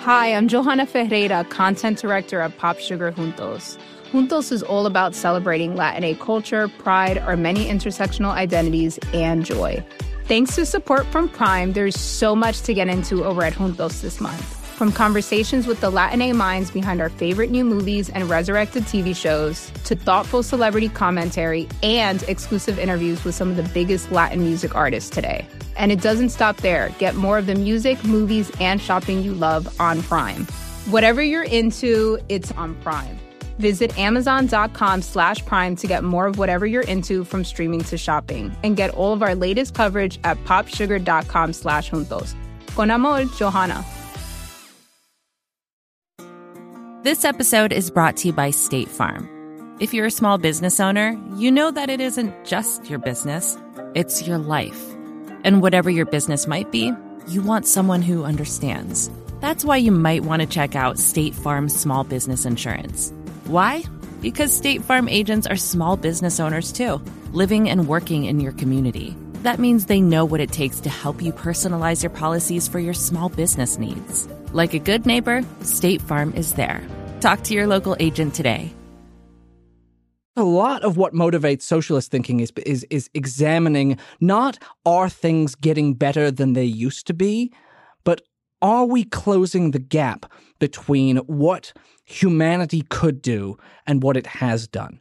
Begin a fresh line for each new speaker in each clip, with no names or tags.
Hi, I'm Johanna Ferreira, content director at Pop Sugar Juntos. Juntos is all about celebrating Latinx culture, pride, our many intersectional identities, and joy. Thanks to support from Prime, there's so much to get into over at Juntos this month. From conversations with the Latinx minds behind our favorite new movies and resurrected TV shows, to thoughtful celebrity commentary and exclusive interviews with some of the biggest Latin music artists today. And it doesn't stop there. Get more of the music, movies, and shopping you love on Prime. Whatever you're into, it's on Prime. Visit Amazon.com/Prime to get more of whatever you're into, from streaming to shopping. And get all of our latest coverage at popsugar.com/juntos. Con amor, Johanna.
This episode is brought to you by State Farm. If you're a small business owner, you know that it isn't just your business, it's your life. And whatever your business might be, you want someone who understands. That's why you might want to check out State Farm Small Business Insurance. Why? Because State Farm agents are small business owners too, living and working in your community. That means they know what it takes to help you personalize your policies for your small business needs. Like a good neighbor, State Farm is there. Talk to your local agent today.
A lot of what motivates socialist thinking is examining not are things getting better than they used to be, but are we closing the gap between what humanity could do and what it has done?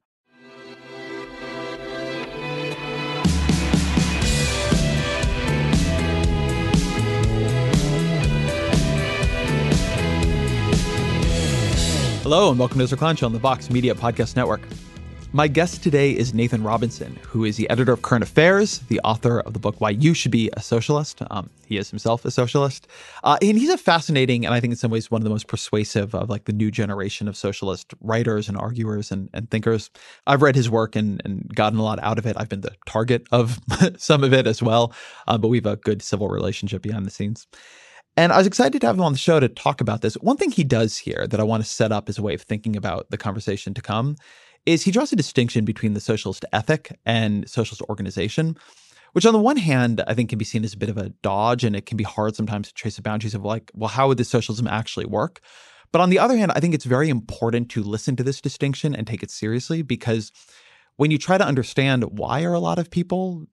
Hello and welcome to Ezra Klein Show on the Vox Media Podcast Network. My guest today is Nathan Robinson, who is the editor of Current Affairs, the author of the book Why You Should Be a Socialist. He is himself a socialist. And he's a fascinating, and I think in some ways one of the most persuasive of like the new generation of socialist writers and arguers and thinkers. I've read his work and gotten a lot out of it. I've been the target of some of it as well, but we have a good civil relationship behind the scenes. And I was excited to have him on the show to talk about this. One thing he does here that I want to set up as a way of thinking about the conversation to come is he draws a distinction between the socialist ethic and socialist organization, which on the one hand, I think can be seen as a bit of a dodge, and it can be hard sometimes to trace the boundaries of like, well, how would this socialism actually work? But on the other hand, I think it's very important to listen to this distinction and take it seriously, because when you try to understand why are a lot of people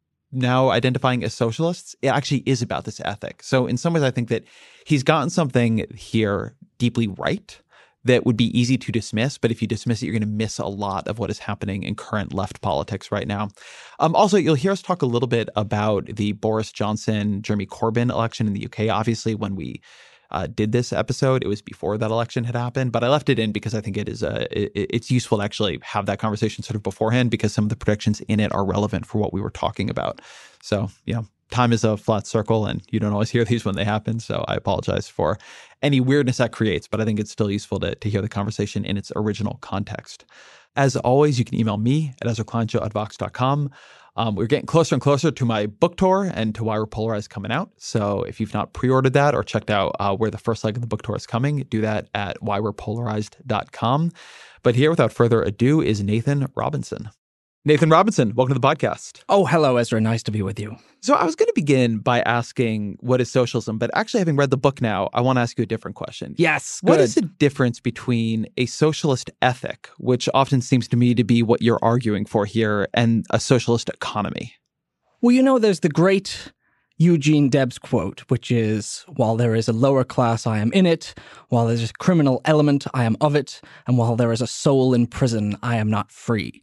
now identifying as socialists, it actually is about this ethic. So in some ways, I think that he's gotten something here deeply right that would be easy to dismiss, but if you dismiss it, you're going to miss a lot of what is happening in current left politics right now. Also, you'll hear us talk a little bit about the Boris Johnson, Jeremy Corbyn election in the UK. Obviously, when we did this episode, it was before that election had happened, but I left it in because I think it is it's useful to actually have that conversation sort of beforehand, because some of the predictions in it are relevant for what we were talking about. So, time is a flat circle and you don't always hear these when they happen. So I apologize for any weirdness that creates, but I think it's still useful to hear the conversation in its original context. As always, you can email me at EzraKleinShow@Vox.com. We're getting closer and closer to my book tour and to Why We're Polarized coming out. So if you've not pre-ordered that or checked out where the first leg of the book tour is coming, do that at whywe'repolarized.com. But here, without further ado, is Nathan Robinson. Nathan Robinson, welcome to the podcast.
Oh, hello, Ezra. Nice to be with you.
So I was going to begin by asking, what is socialism? But actually, having read the book now, I want to ask you a different question.
Yes, good.
What is the difference between a socialist ethic, which often seems to me to be what you're arguing for here, and a socialist economy?
Well, there's the great Eugene Debs quote, which is, while there is a lower class, I am in it. While there's a criminal element, I am of it. And while there is a soul in prison, I am not free.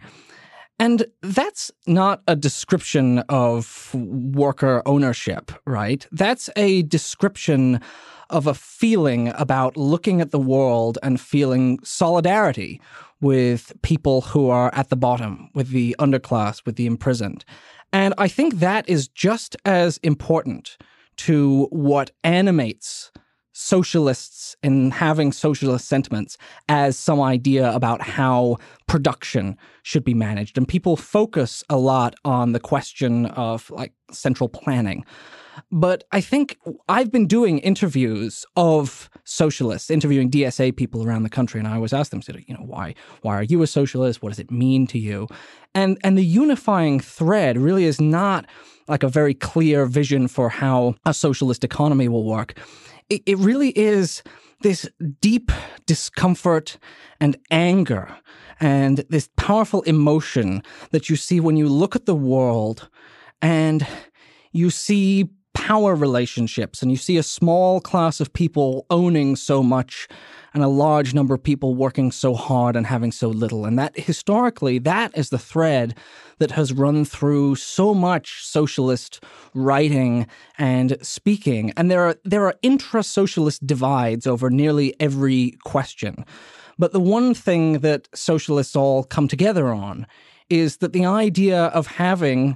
And that's not a description of worker ownership, right? That's a description of a feeling about looking at the world and feeling solidarity with people who are at the bottom, with the underclass, with the imprisoned. And I think that is just as important to what animates socialists and having socialist sentiments as some idea about how production should be managed. And people focus a lot on the question of like central planning. But I think I've been doing interviews of socialists, interviewing DSA people around the country, and I always ask them, why are you a socialist? What does it mean to you? And the unifying thread really is not like a very clear vision for how a socialist economy will work. it really is this deep discomfort and anger and this powerful emotion that you see when you look at the world and you see power relationships and you see a small class of people owning so much and a large number of people working so hard and having so little. And that historically, that is the thread that has run through so much socialist writing and speaking. And there are intra-socialist divides over nearly every question. But the one thing that socialists all come together on is that the idea of having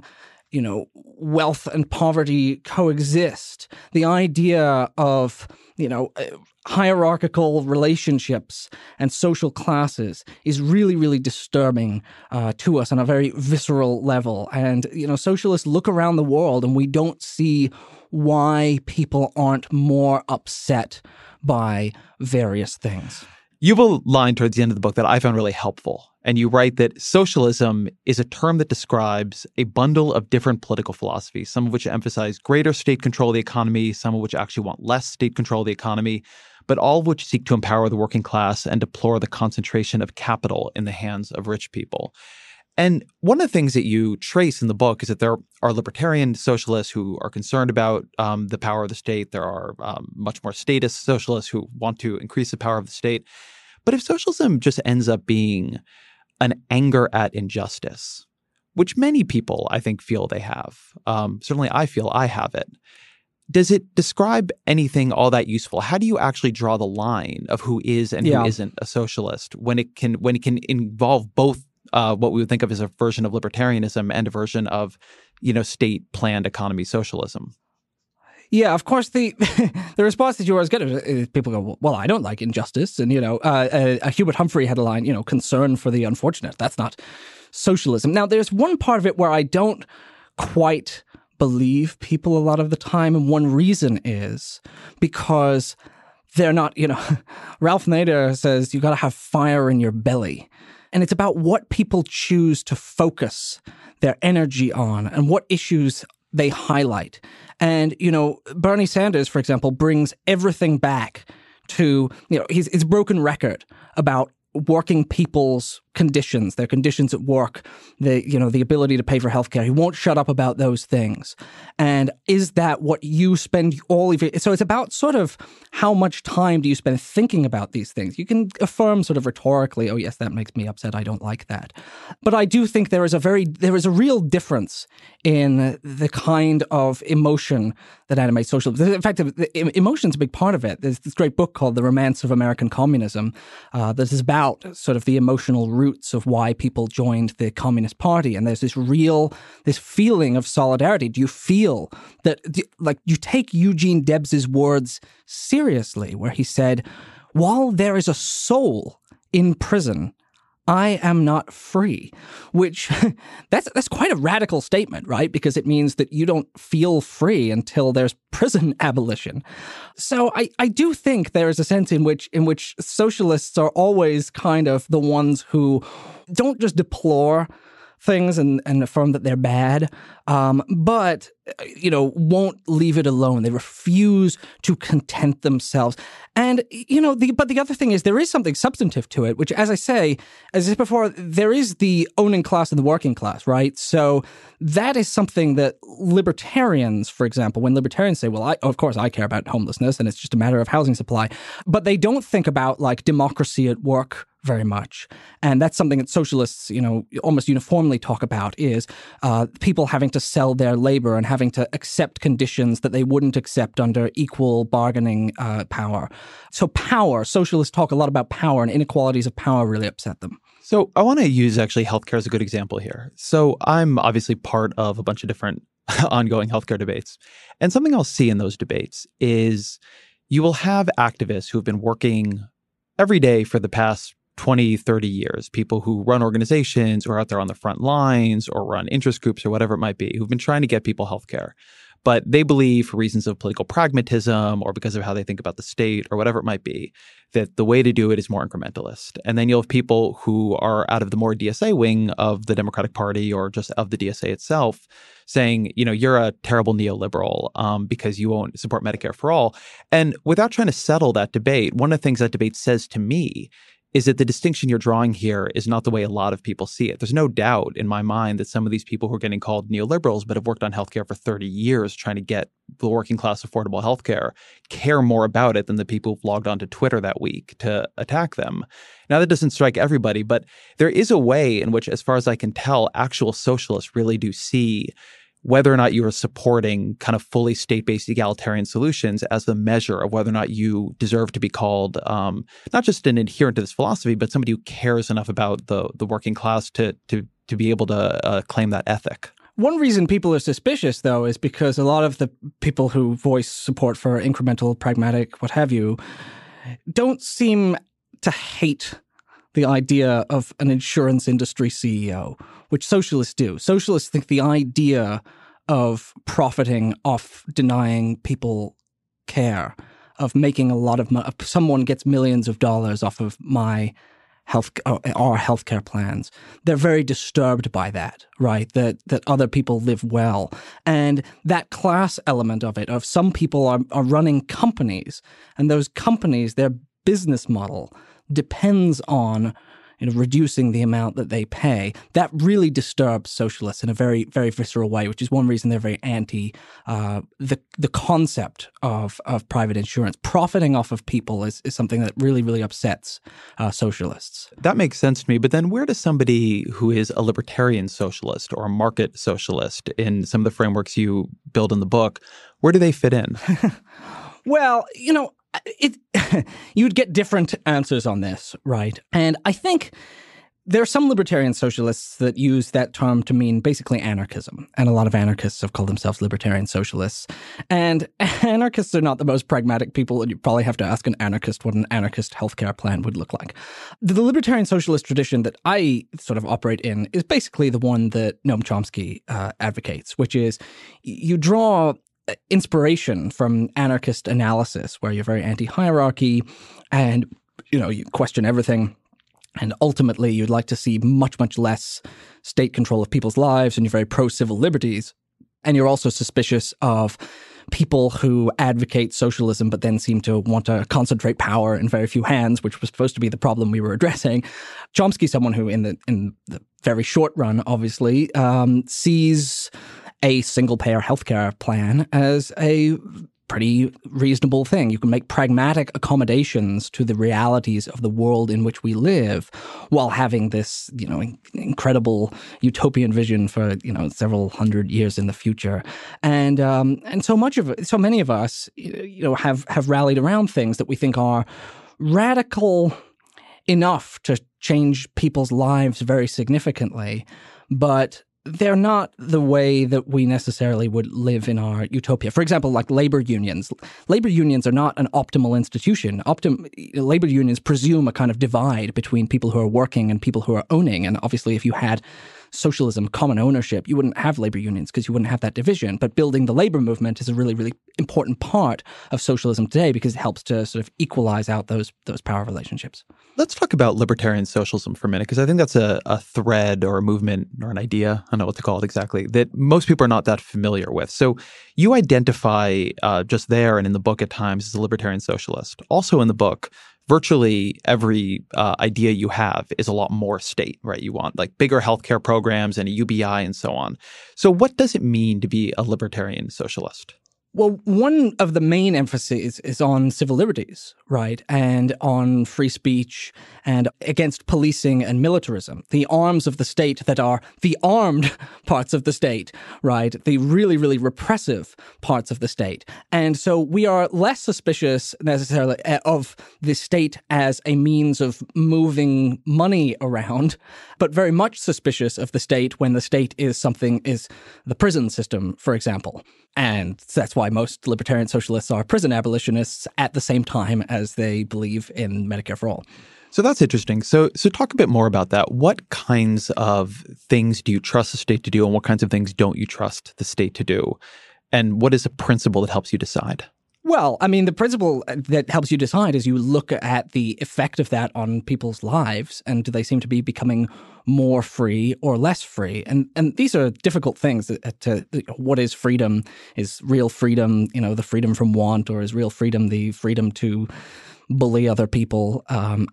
wealth and poverty coexist, the idea of, hierarchical relationships and social classes is really, really disturbing to us on a very visceral level. And, socialists look around the world and we don't see why people aren't more upset by various things.
You have a line towards the end of the book that I found really helpful. And you write that socialism is a term that describes a bundle of different political philosophies, some of which emphasize greater state control of the economy, some of which actually want less state control of the economy, but all of which seek to empower the working class and deplore the concentration of capital in the hands of rich people. And one of the things that you trace in the book is that there are libertarian socialists who are concerned about the power of the state. There are much more statist socialists who want to increase the power of the state. But if socialism just ends up being an anger at injustice, which many people, I think, feel they have, certainly I feel I have it, does it describe anything all that useful? How do you actually draw the line of who is and who isn't a socialist when it can involve both what we would think of as a version of libertarianism and a version of, state-planned economy socialism?
Yeah, of course, the response that you always get is people go, well, I don't like injustice. And, Hubert Humphrey had a line, concern for the unfortunate. That's not socialism. Now, there's one part of it where I don't quite believe people a lot of the time. And one reason is because they're not, Ralph Nader says you got to have fire in your belly. And it's about what people choose to focus their energy on and what issues they highlight. And, Bernie Sanders, for example, brings everything back to, his broken record about working people's conditions, their conditions at work, the ability to pay for healthcare. He won't shut up about those things. And is that what you spend all of your... So it's about sort of how much time do you spend thinking about these things? You can affirm sort of rhetorically, oh, yes, that makes me upset. I don't like that. But I do think there is a real difference in the kind of emotion that animates socialism. In fact, emotion's a big part of it. There's this great book called The Romance of American Communism that is about sort of the emotional roots of why people joined the Communist Party. And there's this feeling of solidarity. Do you feel that, you take Eugene Debs's words seriously, where he said, while there is a soul in prison, I am not free, which that's quite a radical statement, right? Because it means that you don't feel free until there's prison abolition. So I do think there is a sense in which socialists are always kind of the ones who don't just deplore things and affirm that they're bad, but, won't leave it alone. They refuse to content themselves. And, but the other thing is there is something substantive to it, which, as I said before, there is the owning class and the working class, right? So that is something that libertarians, for example, when libertarians say, well, of course I care about homelessness and it's just a matter of housing supply, but they don't think about democracy at work very much. And that's something that socialists, almost uniformly talk about is people having to sell their labor and having to accept conditions that they wouldn't accept under equal bargaining power. So socialists talk a lot about power, and inequalities of power really upset them.
So I want to use actually healthcare as a good example here. So I'm obviously part of a bunch of different ongoing healthcare debates. And something I'll see in those debates is you will have activists who have been working every day for the past 20, 30 years, people who run organizations or are out there on the front lines or run interest groups or whatever it might be, who've been trying to get people healthcare. But they believe, for reasons of political pragmatism or because of how they think about the state or whatever it might be, that the way to do it is more incrementalist. And then you'll have people who are out of the more DSA wing of the Democratic Party or just of the DSA itself saying, you're a terrible neoliberal because you won't support Medicare for all. And without trying to settle that debate, one of the things that debate says to me is that the distinction you're drawing here is not the way a lot of people see it. There's no doubt in my mind that some of these people who are getting called neoliberals but have worked on healthcare for 30 years trying to get the working class affordable healthcare care more about it than the people who've logged onto Twitter that week to attack them. Now, that doesn't strike everybody, but there is a way in which, as far as I can tell, actual socialists really do see whether or not you are supporting kind of fully state-based egalitarian solutions as the measure of whether or not you deserve to be called not just an adherent to this philosophy, but somebody who cares enough about the working class to be able to claim that ethic.
One reason people are suspicious, though, is because a lot of the people who voice support for incremental, pragmatic, what have you, don't seem to hate the idea of an insurance industry CEO, which socialists do. Socialists think the idea of profiting off denying people care, of making a lot of money, someone gets millions of dollars off of my our healthcare plans. They're very disturbed by that, right? That other people live well. And that class element of it, of some people are running companies, and those companies, their business model depends on reducing the amount that they pay. That really disturbs socialists in a very, very visceral way, which is one reason they're very anti the concept of private insurance. Profiting off of people is something that really, really upsets socialists.
That makes sense to me. But then where does somebody who is a libertarian socialist or a market socialist in some of the frameworks you build in the book, where do they fit in?
Well, you'd get different answers on this, right? And I think there are some libertarian socialists that use that term to mean basically anarchism. And a lot of anarchists have called themselves libertarian socialists. And anarchists are not the most pragmatic people, and you probably have to ask an anarchist what an anarchist healthcare plan would look like. The libertarian socialist tradition that I sort of operate in is basically the one that Noam Chomsky advocates, which is you draw inspiration from anarchist analysis, where you're very anti-hierarchy and, you question everything. And ultimately, you'd like to see much, much less state control of people's lives, and you're very pro-civil liberties. And you're also suspicious of people who advocate socialism but then seem to want to concentrate power in very few hands, which was supposed to be the problem we were addressing. Chomsky's someone who, in the very short run, obviously, sees a single-payer healthcare plan as a pretty reasonable thing. You can make pragmatic accommodations to the realities of the world in which we live while having this, incredible utopian vision for, several hundred years in the future. And so many of us, have rallied around things that we think are radical enough to change people's lives very significantly, but they're not the way that we necessarily would live in our utopia. For example, like labor unions. Labor unions are not an optimal institution. Labor unions presume a kind of divide between people who are working and people who are owning. And obviously, if you had socialism, common ownership, you wouldn't have labor unions because you wouldn't have that division. But building the labor movement is a really, really important part of socialism today because it helps to sort of equalize out those power relationships.
Let's talk about libertarian socialism for a minute, because I think that's a thread or a movement or an idea, I don't know what to call it exactly, that most people are not that familiar with. So you identify just there and in the book at times as a libertarian socialist. Also in the book, virtually every idea you have is a lot more state, right? You want like bigger healthcare programs and a UBI and so on. So what does it mean to be a libertarian socialist?
Well, one of the main emphases is on civil liberties, right? And on free speech and against policing and militarism, the arms of the state that are the armed parts of the state, right? The really, really repressive parts of the state. And so we are less suspicious necessarily of the state as a means of moving money around, but very much suspicious of the state when the state is the prison system, for example. And that's why most libertarian socialists are prison abolitionists at the same time as they believe in Medicare for all.
So that's interesting. So talk a bit more about that. What kinds of things do you trust the state to do, and what kinds of things don't you trust the state to do? And what is a principle that helps you decide?
Well, I mean, the principle that helps you decide is you look at the effect of that on people's lives, and do they seem to be becoming more free or less free? And these are difficult things. What is freedom? Is real freedom, the freedom from want, or is real freedom the freedom to bully other people?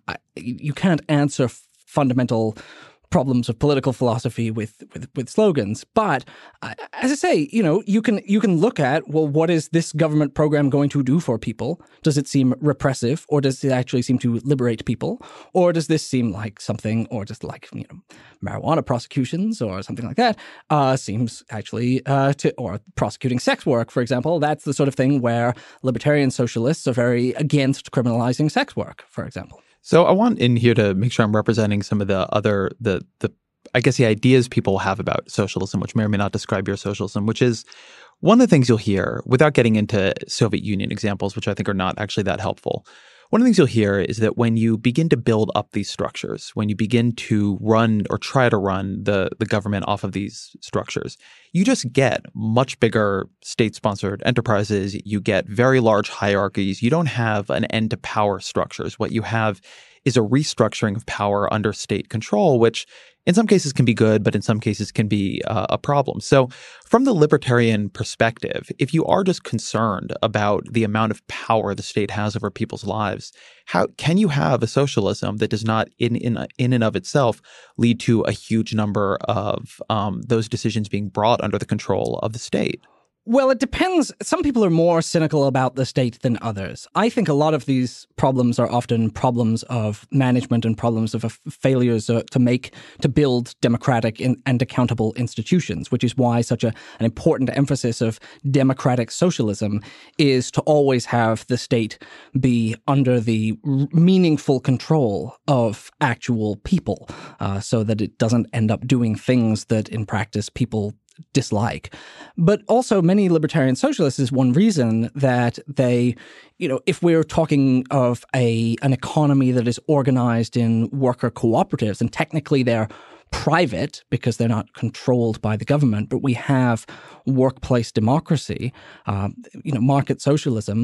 You can't answer fundamental problems of political philosophy with slogans. But as I say, you can look at, well, what is this government program going to do for people? Does it seem repressive, or does it actually seem to liberate people? Or does this seem like something, or just like, marijuana prosecutions or something like that, seems actually or prosecuting sex work, for example. That's the sort of thing where libertarian socialists are very against criminalizing sex work, for example.
So I want in here to make sure I'm representing some of the other, the ideas people have about socialism, which may or may not describe your socialism, which is one of the things you'll hear, without getting into Soviet Union examples, which I think are not actually that helpful. One of the things you'll hear is that when you begin to build up these structures, when you begin to run or try to run the government off of these structures, you just get much bigger state-sponsored enterprises. You get very large hierarchies. You don't have an end-to-power structures. What you have is a restructuring of power under state control, which in some cases can be good, but in some cases can be a problem. So from the libertarian perspective, if you are just concerned about the amount of power the state has over people's lives, how can you have a socialism that does not in and of itself lead to a huge number of those decisions being brought under the control of the state?
Well, it depends. Some people are more cynical about the state than others. I think a lot of these problems are often problems of management and problems of failures to build democratic and accountable institutions, which is why such an important emphasis of democratic socialism is to always have the state be under the meaningful control of actual people, so that it doesn't end up doing things that in practice people dislike. But also many libertarian socialists is one reason that they, if we're talking of an economy that is organized in worker cooperatives, and technically they're private because they're not controlled by the government, but we have workplace democracy, market socialism,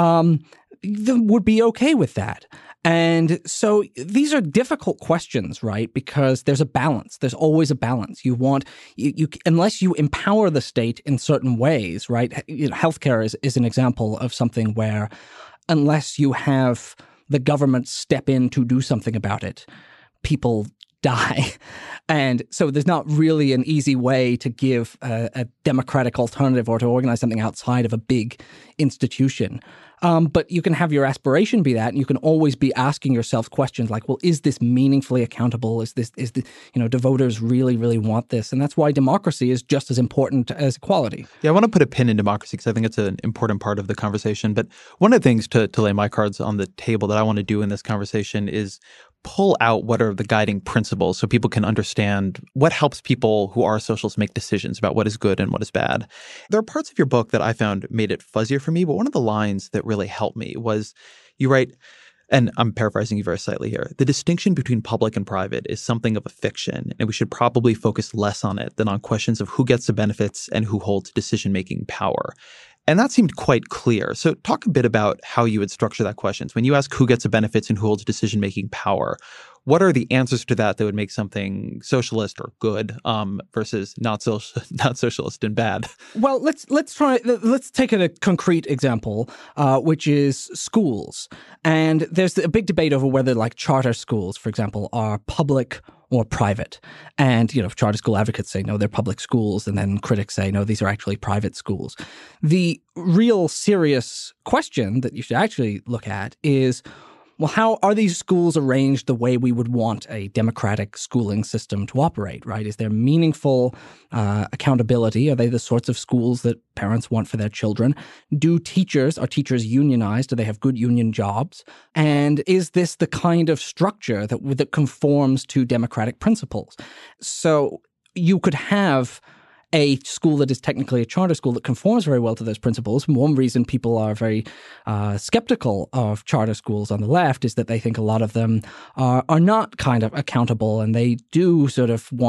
they would be okay with that. And so these are difficult questions, right? Because there's a balance. There's always a balance. You want, unless you empower the state in certain ways, right? Healthcare is an example of something where unless you have the government step in to do something about it, people die. And so there's not really an easy way to give a democratic alternative or to organize something outside of a big institution. But you can have your aspiration be that, and you can always be asking yourself questions like, well, is this meaningfully accountable? Do voters really, really want this? And that's why democracy is just as important as equality. Yeah,
I want to put a pin in democracy because I think it's an important part of the conversation. But one of the things to lay my cards on the table that I want to do in this conversation is pull out what are the guiding principles so people can understand what helps people who are socialists make decisions about what is good and what is bad. There are parts of your book that I found made it fuzzier for me, but one of the lines that really helped me was you write, and I'm paraphrasing you very slightly here, the distinction between public and private is something of a fiction, and we should probably focus less on it than on questions of who gets the benefits and who holds decision-making power. And that seemed quite clear. So talk a bit about how you would structure that question. When you ask who gets the benefits and who holds decision-making power, what are the answers to that would make something socialist or good versus not socialist and bad?
Well, let's take a concrete example, which is schools. And there's a big debate over whether charter schools, for example, are public or private. And, charter school advocates say, no, they're public schools. And then critics say, no, these are actually private schools. The real serious question that you should actually look at is, well, how are these schools arranged the way we would want a democratic schooling system to operate, right? Is there meaningful accountability? Are they the sorts of schools that parents want for their children? Are teachers unionized? Do they have good union jobs? And is this the kind of structure that conforms to democratic principles? So you could have a school that is technically a charter school that conforms very well to those principles. One reason people are very skeptical of charter schools on the left is that they think a lot of them are not kind of accountable, and they do sort of want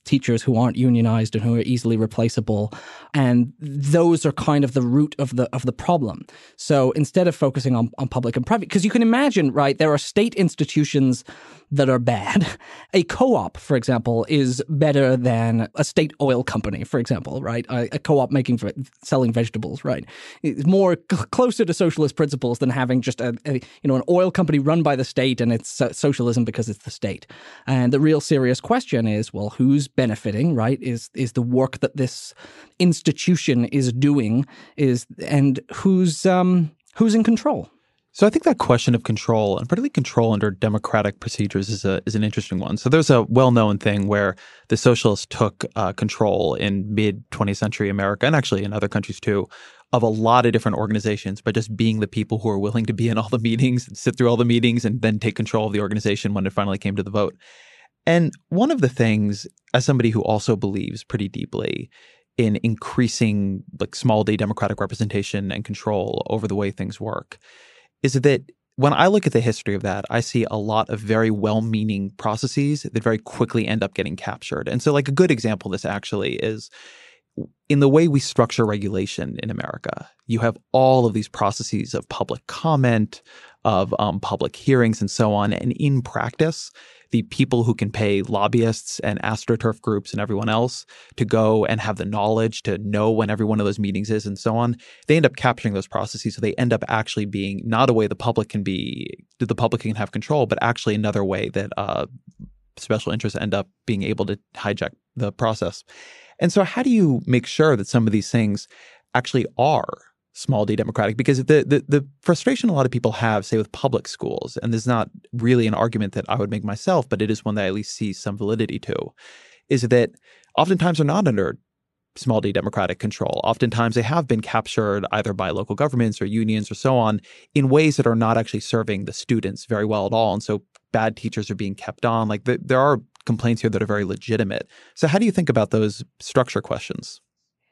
teachers who aren't unionized and who are easily replaceable. And those are kind of the root of the problem. So instead of focusing on public and private, because you can imagine, right, there are state institutions that are bad. A co-op, for example, is better than a state oil company, for example, right? A co-op selling vegetables, right? It's more closer to socialist principles than having just an oil company run by the state and it's socialism because it's the state. And the real serious question is, well, who's benefiting, right? Is the work that this institution is doing and who's in control?
So I think that question of control, and particularly control under democratic procedures, is an interesting one. So there's a well-known thing where the socialists took control in mid-20th century America, and actually in other countries too, of a lot of different organizations by just being the people who are willing to be in all the meetings, and sit through all the meetings, and then take control of the organization when it finally came to the vote. And one of the things, as somebody who also believes pretty deeply in increasing like small d democratic representation and control over the way things work, is that when I look at the history of that, I see a lot of very well-meaning processes that very quickly end up getting captured. And so like a good example of this actually is in the way we structure regulation in America. You have all of these processes of public comment, of public hearings and so on. And in practice, the people who can pay lobbyists and AstroTurf groups and everyone else to go and have the knowledge to know when every one of those meetings is and so on, they end up capturing those processes. So they end up actually being not a way the public can have control, but actually another way that special interests end up being able to hijack the process. And so how do you make sure that some of these things actually are small d democratic? Because the frustration a lot of people have, say, with public schools, and this is not really an argument that I would make myself, but it is one that I at least see some validity to, is that oftentimes they're not under small d democratic control. Oftentimes they have been captured either by local governments or unions or so on in ways that are not actually serving the students very well at all. And so bad teachers are being kept on. Like there are complaints here that are very legitimate. So how do you think about those structure questions?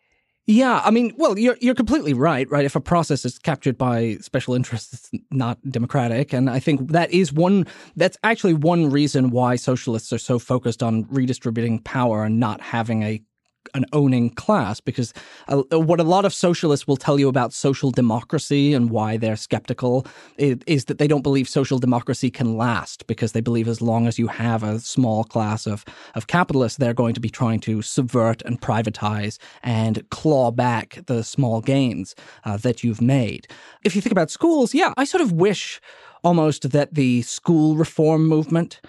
Yeah, I mean, well, you're completely right? If a process is captured by special interests, it's not democratic. And I think that's actually one reason why socialists are so focused on redistributing power and not having an owning class, because what a lot of socialists will tell you about social democracy and why they're skeptical is that they don't believe social democracy can last, because they believe as long as you have a small class of capitalists, they're going to be trying to subvert and privatize and claw back the small gains that you've made. If you think about schools, yeah, I sort of wish almost that the school reform movement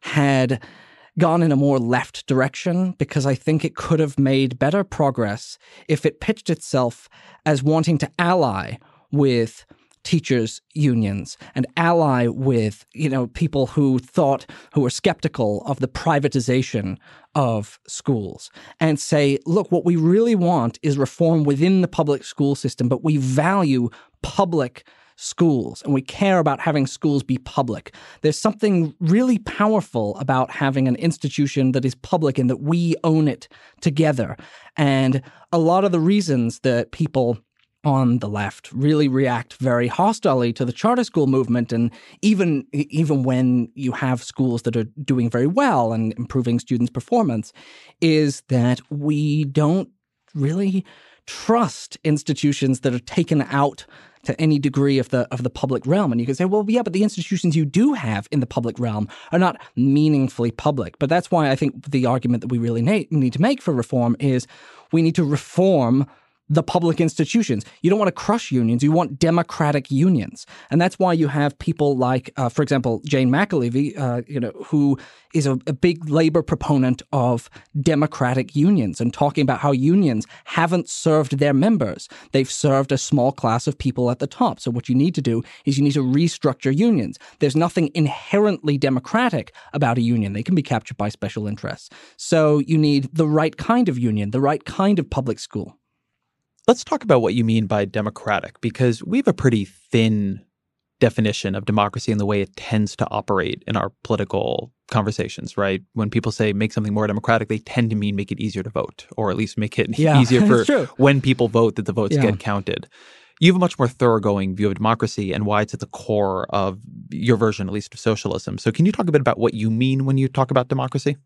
had gone in a more left direction, because I think it could have made better progress if it pitched itself as wanting to ally with teachers' unions and ally with, people who were skeptical of the privatization of schools, and say, look, what we really want is reform within the public school system, but we value public schools, and we care about having schools be public. There's something really powerful about having an institution that is public and that we own it together. And a lot of the reasons that people on the left really react very hostilely to the charter school movement, and even when you have schools that are doing very well and improving students' performance, is that we don't really trust institutions that are taken out to any degree of the public realm. And you can say, well, yeah, but the institutions you do have in the public realm are not meaningfully public. But that's why I think the argument that we really need to make for reform is we need to reform the public institutions. You don't want to crush unions. You want democratic unions. And that's why you have people like, for example, Jane McAlevey, who is a big labor proponent of democratic unions and talking about how unions haven't served their members. They've served a small class of people at the top. So what you need to do is you need to restructure unions. There's nothing inherently democratic about a union. They can be captured by special interests. So you need the right kind of union, the right kind of public school.
Let's talk about what you mean by democratic, because we have a pretty thin definition of democracy and the way it tends to operate in our political conversations, right? When people say make something more democratic, they tend to mean make it easier to vote, or at least make it easier for when people vote that the votes get counted. You have a much more thoroughgoing view of democracy and why it's at the core of your version, at least, of socialism. So can you talk a bit about what you mean when you talk about democracy?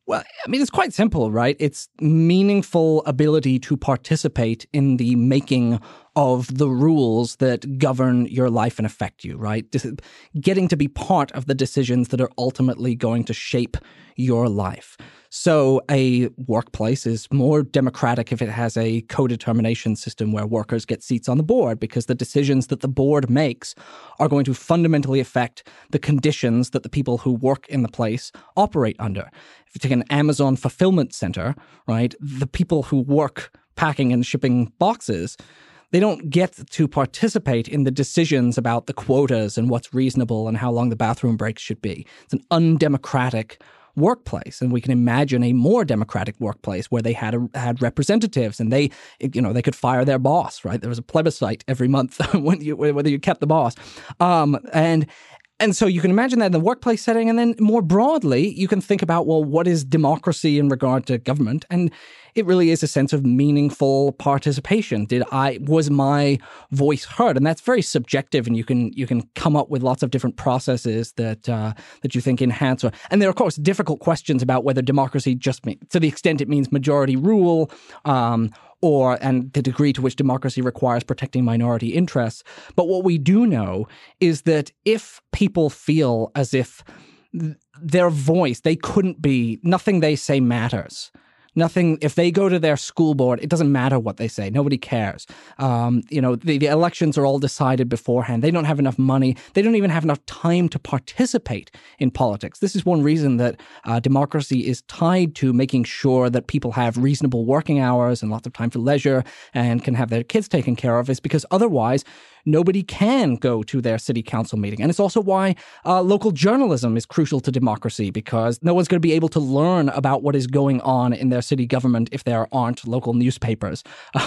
Well, I mean, it's quite simple, right? It's meaningful ability to participate in the making of the rules that govern your life and affect you, right? Getting to be part of the decisions that are ultimately going to shape your life. So a workplace is more democratic if it has a co-determination system where workers get seats on the board, because the decisions that the board makes are going to fundamentally affect the conditions that the people who work in the place operate under. If you take an Amazon fulfillment center, right, the people who work packing and shipping boxes, they don't get to participate in the decisions about the quotas and what's reasonable and how long the bathroom breaks should be. It's an undemocratic workplace, and we can imagine a more democratic workplace where they had representatives, and they could fire their boss. Right, there was a plebiscite every month whether you kept the boss, and so you can imagine that in the workplace setting. And then more broadly, you can think about, well, what is democracy in regard to government? And it really is a sense of meaningful participation. Was my voice heard? And that's very subjective, and you can come up with lots of different processes that you think enhance. And there are, of course, difficult questions about whether democracy just to the extent it means majority rule, and the degree to which democracy requires protecting minority interests. But what we do know is that if people feel as if their voice, nothing they say matters. Nothing, if they go to their school board, it doesn't matter what they say. Nobody cares. The elections are all decided beforehand. They don't have enough money. They don't even have enough time to participate in politics. This is one reason that democracy is tied to making sure that people have reasonable working hours and lots of time for leisure and can have their kids taken care of, is because otherwise nobody can go to their city council meeting. And it's also why local journalism is crucial to democracy, because no one's going to be able to learn about what is going on in their city government if there aren't local newspapers.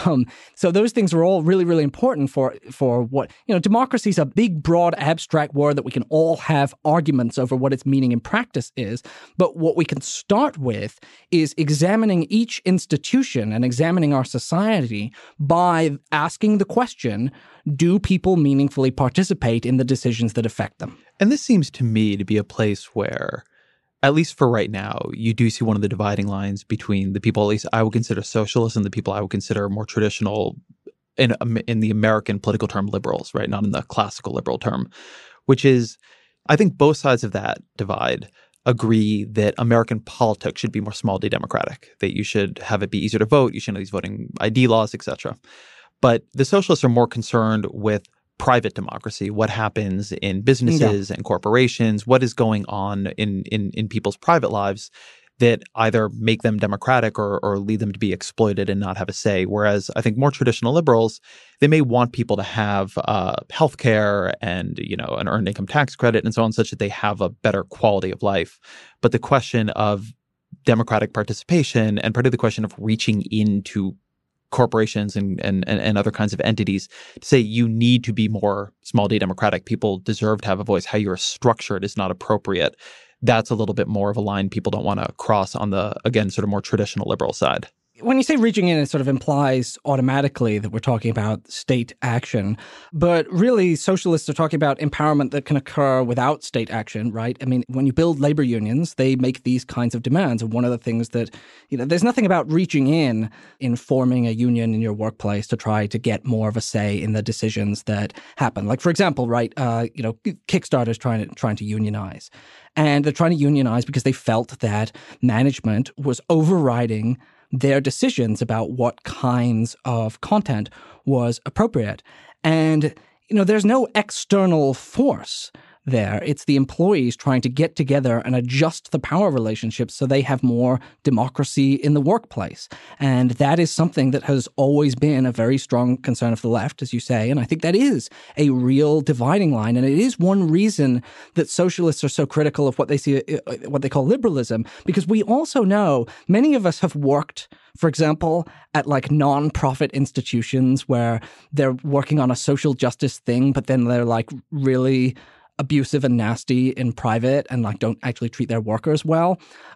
So those things are all really, really important for what, democracy is a big, broad, abstract word that we can all have arguments over what its meaning in practice is. But what we can start with is examining each institution and examining our society by asking the question, do people meaningfully participate in the decisions that affect them?
And this seems to me to be a place where, at least for right now, you do see one of the dividing lines between the people, at least I would consider socialists, and the people I would consider more traditional, in the American political term, liberals, right? Not in the classical liberal term, which is, I think both sides of that divide agree that American politics should be more small d democratic, that you should have it be easier to vote, you should have these voting ID laws, etc. But the socialists are more concerned with private democracy, what happens in businesses and corporations, what is going on in people's private lives that either make them democratic or lead them to be exploited and not have a say. Whereas I think more traditional liberals, they may want people to have health care and, an earned income tax credit and so on, such that they have a better quality of life. But the question of democratic participation, and particularly the question of reaching into corporations and other kinds of entities to say you need to be more small d democratic. People deserve to have a voice. How you're structured is not appropriate. That's a little bit more of a line people don't want to cross on the, again, sort of more traditional liberal side.
When you say reaching in, it sort of implies automatically that we're talking about state action. But really, socialists are talking about empowerment that can occur without state action, right? I mean, when you build labor unions, they make these kinds of demands. And one of the things that, there's nothing about reaching in forming a union in your workplace to try to get more of a say in the decisions that happen. Like, for example, right, Kickstarter's trying to unionize. And they're trying to unionize because they felt that management was overriding their decisions about what kinds of content was appropriate. And, there's no external force there. It's the employees trying to get together and adjust the power relationships so they have more democracy in the workplace. And that is something that has always been a very strong concern of the left, as you say. And I think that is a real dividing line. And it is one reason that socialists are so critical of what they call liberalism, because we also know many of us have worked, for example, at nonprofit institutions where they're working on a social justice thing, but then they're really abusive and nasty in private and don't actually treat their workers well.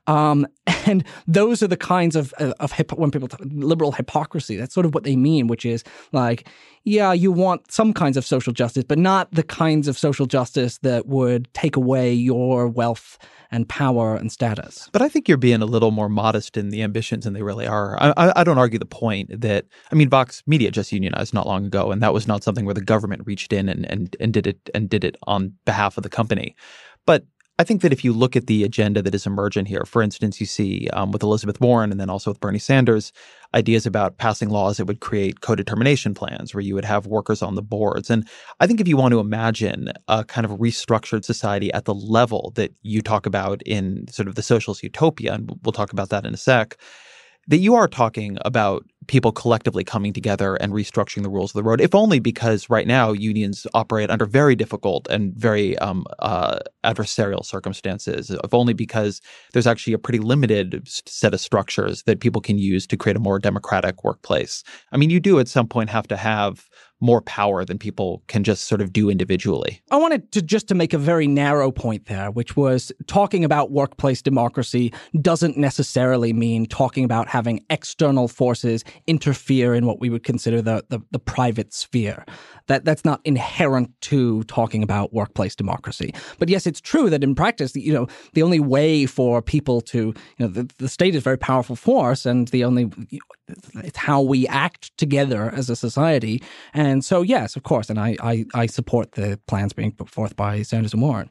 And those are the kinds of when people talk liberal hypocrisy, that's sort of what they mean, which is yeah, you want some kinds of social justice, but not the kinds of social justice that would take away your wealth and power and status.
But I think you're being a little more modest in the ambitions than they really are. I don't argue the point that, I mean, Vox Media just unionized not long ago, and that was not something where the government reached in and did it on behalf of the company. But I think that if you look at the agenda that is emergent here, for instance, you see with Elizabeth Warren and then also with Bernie Sanders, ideas about passing laws that would create co-determination plans where you would have workers on the boards. And I think if you want to imagine a kind of restructured society at the level that you talk about in sort of the socialist utopia, and we'll talk about that in a sec, that you are talking about people collectively coming together and restructuring the rules of the road, if only because right now unions operate under very difficult and very adversarial circumstances, if only because there's actually a pretty limited set of structures that people can use to create a more democratic workplace. I mean, you do at some point have to have more power than people can just sort of do individually.
I wanted to make a very narrow point there, which was talking about workplace democracy doesn't necessarily mean talking about having external forces interfere in what we would consider the private sphere. That's not inherent to talking about workplace democracy. But yes, it's true that in practice, the only way for people to, the state is a very powerful force, and it's how we act together as a society. And so, yes, of course, and I support the plans being put forth by Sanders and Warren.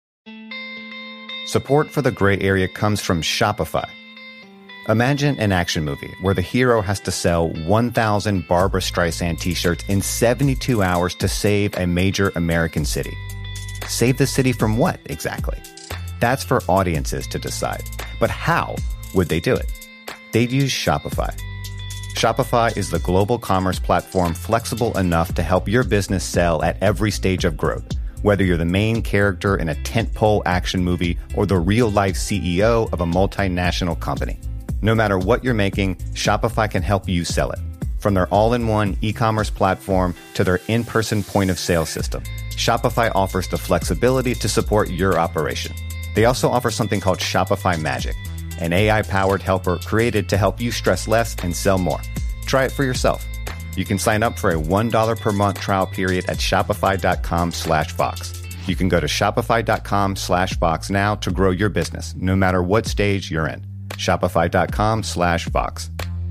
Support for The Gray Area comes from Shopify. Imagine an action movie where the hero has to sell 1,000 Barbra Streisand t-shirts in 72 hours to save a major American city. Save the city from what, exactly? That's for audiences to decide. But how would they do it? They'd use Shopify. Shopify is the global commerce platform flexible enough to help your business sell at every stage of growth. Whether you're the main character in a tentpole action movie or the real-life CEO of a multinational company. No matter what you're making, Shopify can help you sell it. From their all-in-one e-commerce platform to their in-person point-of-sale system, Shopify offers the flexibility to support your operation. They also offer something called Shopify Magic, an AI-powered helper created to help you stress less and sell more. Try it for yourself. You can sign up for a $1 per month trial period at shopify.com/Vox. You can go to shopify.com/Vox now to grow your business, no matter what stage you're in. Shopify.com/Vox.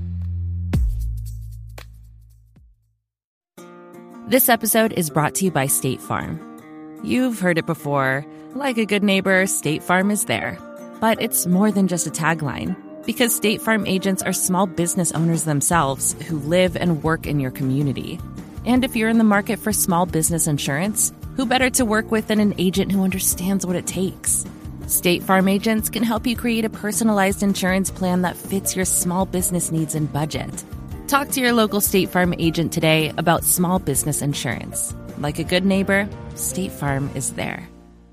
This episode is brought to you by State Farm. You've heard it before. Like a good neighbor, State Farm is there. But it's more than just a tagline. Because State Farm agents are small business owners themselves who live and work in your community. And if you're in the market for small business insurance, who better to work with than an agent who understands what it takes? State Farm agents can help you create a personalized insurance plan that fits your small business needs and budget. Talk to your local State Farm agent today about small business insurance. Like a good neighbor, State Farm is there.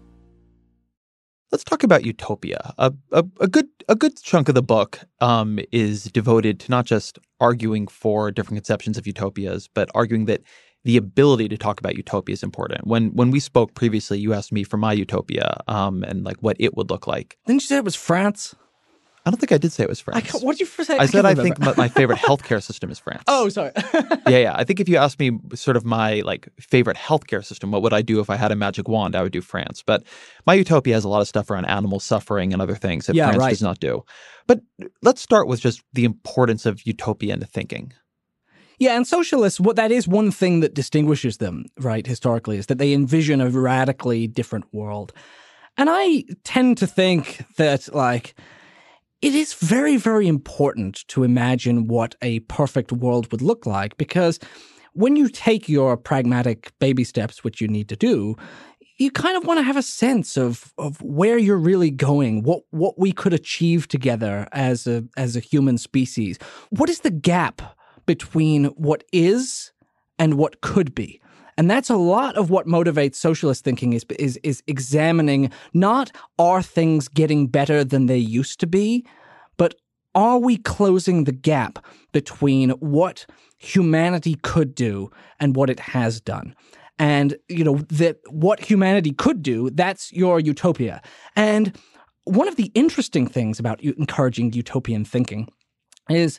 Let's talk about utopia. A good chunk of the book is devoted to not just arguing for different conceptions of utopias, but arguing that the ability to talk about utopia is important. When we spoke previously, you asked me for my utopia and like what it would look like.
Didn't you say it was France?
I don't think I did say it was France.
What did you say?
I said I think my favorite healthcare system is France.
Oh, sorry.
Yeah. I think if you asked me sort of my like favorite healthcare system, what would I do if I had a magic wand? I would do France. But my utopia has a lot of stuff around animal suffering and other things that France does not do. But let's start with just the importance of utopia into thinking.
Yeah, and socialists, that is one thing that distinguishes them, right, historically, is that they envision a radically different world. And I tend to think that, like, it is very, very important to imagine what a perfect world would look like, because when you take your pragmatic baby steps, which you need to do, you kind of want to have a sense of where you're really going, what we could achieve together as a human species. What is the gap between what is and what could be? And that's a lot of what motivates socialist thinking is examining not are things getting better than they used to be, but are we closing the gap between what humanity could do and what it has done? And, that what humanity could do, that's your utopia. And one of the interesting things about encouraging utopian thinking is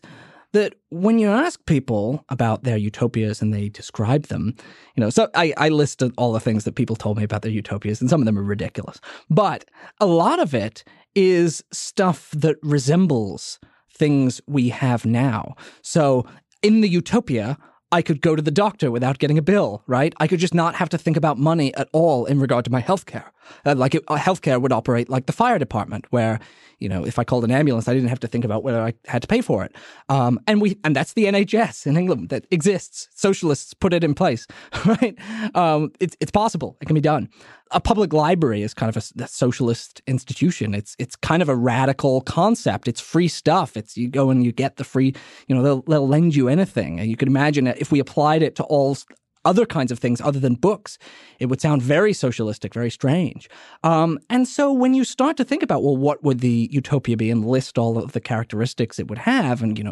that when you ask people about their utopias and they describe them, so I listed all the things that people told me about their utopias, and some of them are ridiculous. But a lot of it is stuff that resembles things we have now. So in the utopia, I could go to the doctor without getting a bill, right? I could just not have to think about money at all in regard to my healthcare. Healthcare would operate like the fire department, where, if I called an ambulance, I didn't have to think about whether I had to pay for it. And that's the NHS in England that exists. Socialists put it in place, right? It's possible. It can be done. A public library is kind of a socialist institution. It's kind of a radical concept. It's free stuff. It's you go and you get the free, they'll lend you anything. And you could imagine that if we applied it to all other kinds of things other than books, it would sound very socialistic, very strange. And so when you start to think about, well, what would the utopia be, and list all of the characteristics it would have, and,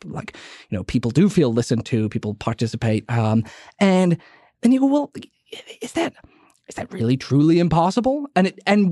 people do feel listened to, people participate, and then you go, well, is that really truly impossible? And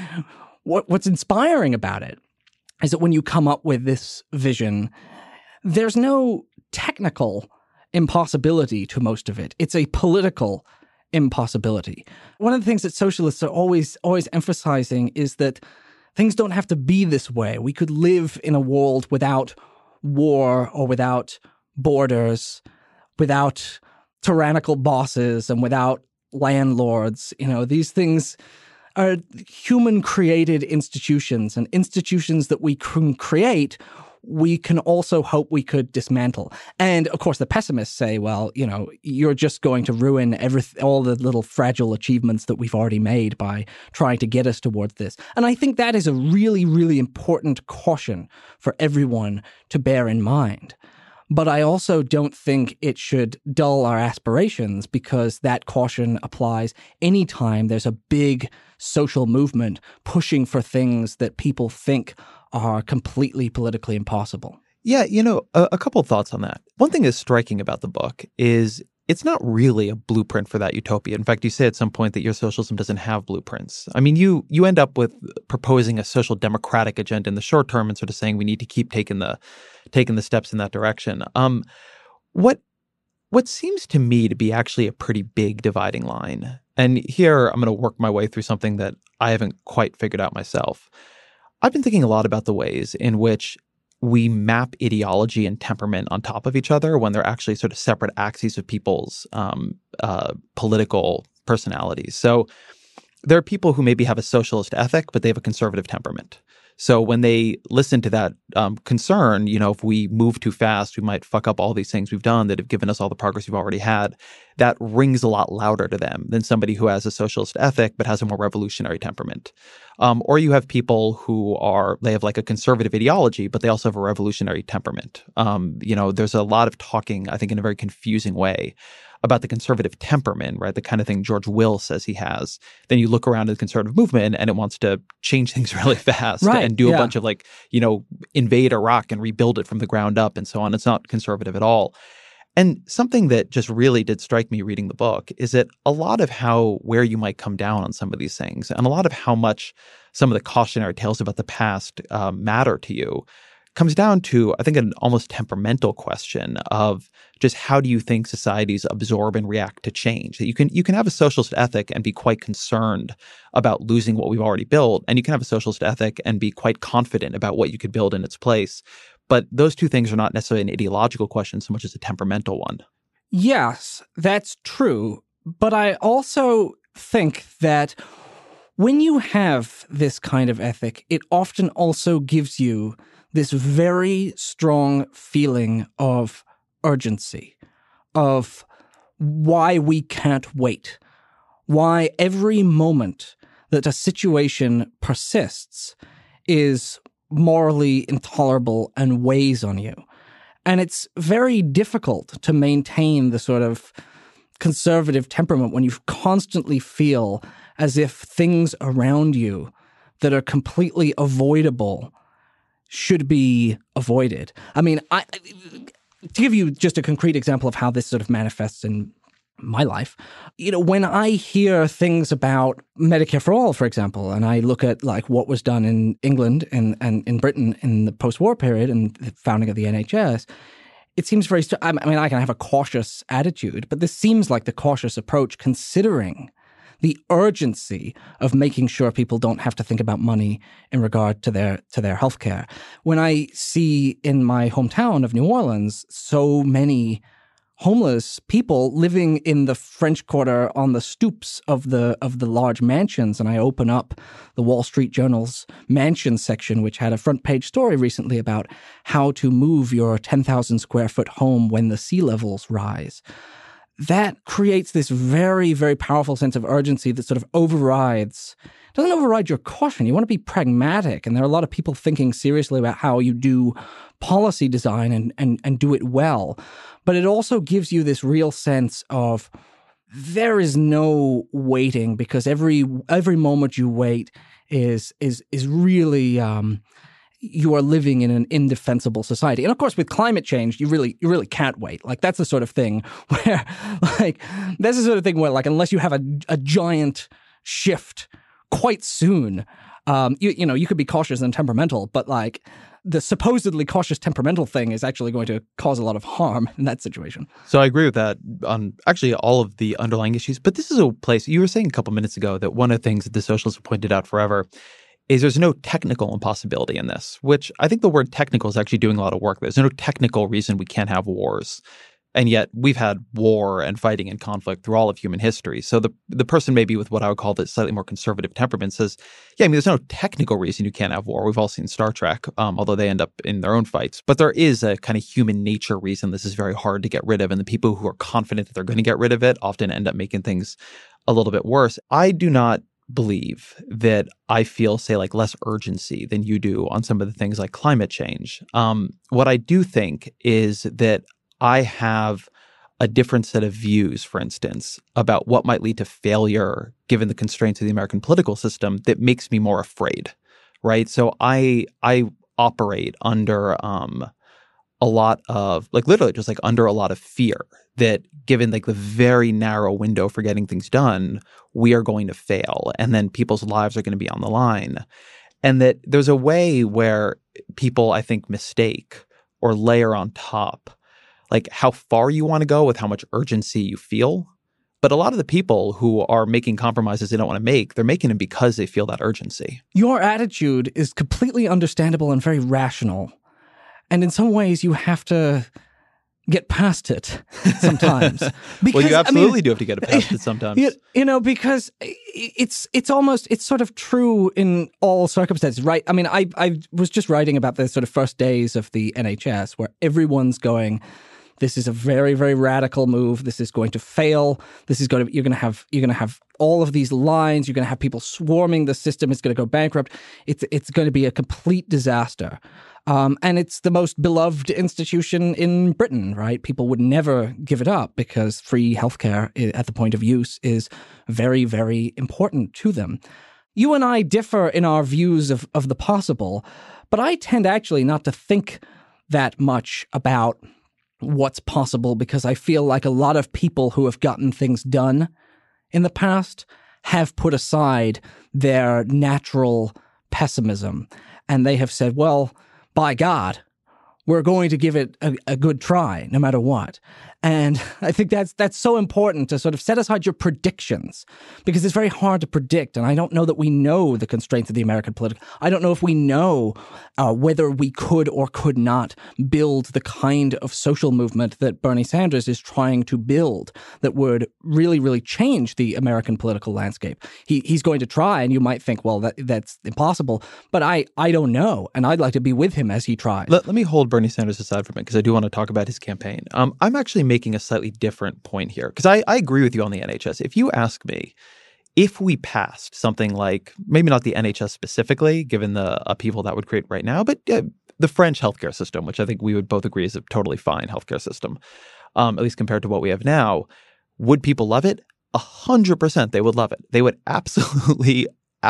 what's inspiring about it is that when you come up with this vision, there's no technical impossibility to most of it. It's a political impossibility. One of the things that socialists are always emphasizing is that things don't have to be this way. We could live in a world without war or without borders, without tyrannical bosses and without landlords. These things are human-created institutions, and institutions that we can create, we can also hope we could dismantle. And of course, the pessimists say, well, you're just going to ruin all the little fragile achievements that we've already made by trying to get us towards this. And I think that is a really, really important caution for everyone to bear in mind. But I also don't think it should dull our aspirations, because that caution applies anytime there's a big social movement pushing for things that people think are completely politically impossible.
Yeah, a couple of thoughts on that. One thing that's striking about the book is it's not really a blueprint for that utopia. In fact, you say at some point that your socialism doesn't have blueprints. I mean, you end up with proposing a social democratic agenda in the short term and sort of saying we need to keep taking the steps in that direction. What seems to me to be actually a pretty big dividing line, and here I'm going to work my way through something that I haven't quite figured out myself. I've been thinking a lot about the ways in which we map ideology and temperament on top of each other when they're actually sort of separate axes of people's political personalities. So there are people who maybe have a socialist ethic, but they have a conservative temperament. So when they listen to that concern, if we move too fast, we might fuck up all these things we've done that have given us all the progress we've already had. That rings a lot louder to them than somebody who has a socialist ethic but has a more revolutionary temperament. Or you have people who they have like a conservative ideology, but they also have a revolutionary temperament. There's a lot of talking, I think, in a very confusing way about the conservative temperament, right? The kind of thing George Will says he has. Then you look around at the conservative movement and it wants to change things really fast and do a bunch of invade Iraq and rebuild it from the ground up and so on. It's not conservative at all. And something that just really did strike me reading the book is that a lot of where you might come down on some of these things, and a lot of how much some of the cautionary tales about the past matter to you, comes down to, I think, an almost temperamental question of just how do you think societies absorb and react to change? That you can have a socialist ethic and be quite concerned about losing what we've already built, and you can have a socialist ethic and be quite confident about what you could build in its place. But those two things are not necessarily an ideological question so much as a temperamental one.
Yes, that's true. But I also think that when you have this kind of ethic, it often also gives you this very strong feeling of urgency, of why we can't wait, why every moment that a situation persists is morally intolerable and weighs on you. And it's very difficult to maintain the sort of conservative temperament when you constantly feel as if things around you that are completely avoidable should be avoided. I mean, to give you just a concrete example of how this sort of manifests in my life, when I hear things about Medicare for All, for example, and I look at what was done in England and in Britain in the post-war period and the founding of the NHS, it seems very, I mean, I can have a cautious attitude, but this seems like the cautious approach considering the urgency of making sure people don't have to think about money in regard to their healthcare. When I see in my hometown of New Orleans so many homeless people living in the French Quarter on the stoops of the large mansions, and I open up the Wall Street Journal's mansion section, which had a front page story recently about how to move your 10,000 square foot home when the sea levels rise. That creates this very, very powerful sense of urgency that sort of doesn't override your caution. You want to be pragmatic. And there are a lot of people thinking seriously about how you do policy design and do it well. But it also gives you this real sense of there is no waiting, because every moment you wait is really you are living in an indefensible society. And of course, with climate change, you really can't wait. Like, that's the sort of thing where, unless you have a giant shift quite soon, you could be cautious and temperamental, but like the supposedly cautious temperamental thing is actually going to cause a lot of harm in that situation.
So I agree with that on actually all of the underlying issues. But this is a place, you were saying a couple minutes ago that one of the things that the socialists have pointed out forever is there's no technical impossibility in this, which I think the word technical is actually doing a lot of work. There's no technical reason we can't have wars. And yet we've had war and fighting and conflict through all of human history. So the person maybe with what I would call the slightly more conservative temperament says, yeah, I mean, there's no technical reason you can't have war. We've all seen Star Trek, although they end up in their own fights. But there is a kind of human nature reason this is very hard to get rid of. And the people who are confident that they're going to get rid of it often end up making things a little bit worse. I do not believe that I feel, say, like less urgency than you do on some of the things like climate change. What I do think is that I have a different set of views, for instance, about what might lead to failure given the constraints of the American political system that makes me more afraid, right? So I operate under a lot of, like, literally just like under a lot of fear that given like the very narrow window for getting things done, we are going to fail and then people's lives are going to be on the line. And that there's a way where people, I think, mistake or layer on top like how far you want to go with how much urgency you feel. But a lot of the people who are making compromises they don't want to make, they're making them because they feel that urgency.
Your attitude is completely understandable and very rational. And in some ways, you have to get past it sometimes.
Because, well, you absolutely do have to get past it sometimes.
Because it's sort of true in all circumstances, right? I mean, I was just writing about the sort of first days of the NHS where everyone's going, this is a very, very radical move. This is going to fail. You're going to have all of these lines. You're going to have people swarming the system. It's going to go bankrupt. It's going to be a complete disaster. And it's the most beloved institution in Britain, right? People would never give it up because free healthcare at the point of use is very, very important to them. You and I differ in our views of the possible, but I tend actually not to think that much about what's possible because I feel like a lot of people who have gotten things done in the past have put aside their natural pessimism and they have said, well, by God, we're going to give it a good try no matter what. And I think that's so important to sort of set aside your predictions because it's very hard to predict. And I don't know that we know the constraints of the American political. I don't know if we know whether we could or could not build the kind of social movement that Bernie Sanders is trying to build that would really, really change the American political landscape. He's going to try, and you might think, well, that's impossible. But I don't know, and I'd like to be with him as he tries.
Let me hold Bernie Sanders aside for a minute because I do want to talk about his campaign. I'm actually making a slightly different point here because I agree with you on the NHS. If you ask me, if we passed something like, maybe not the NHS specifically, given the upheaval that would create right now, but the French healthcare system, which I think we would both agree is a totally fine healthcare system, at least compared to what we have now, would people love it? 100% they would love it. They would absolutely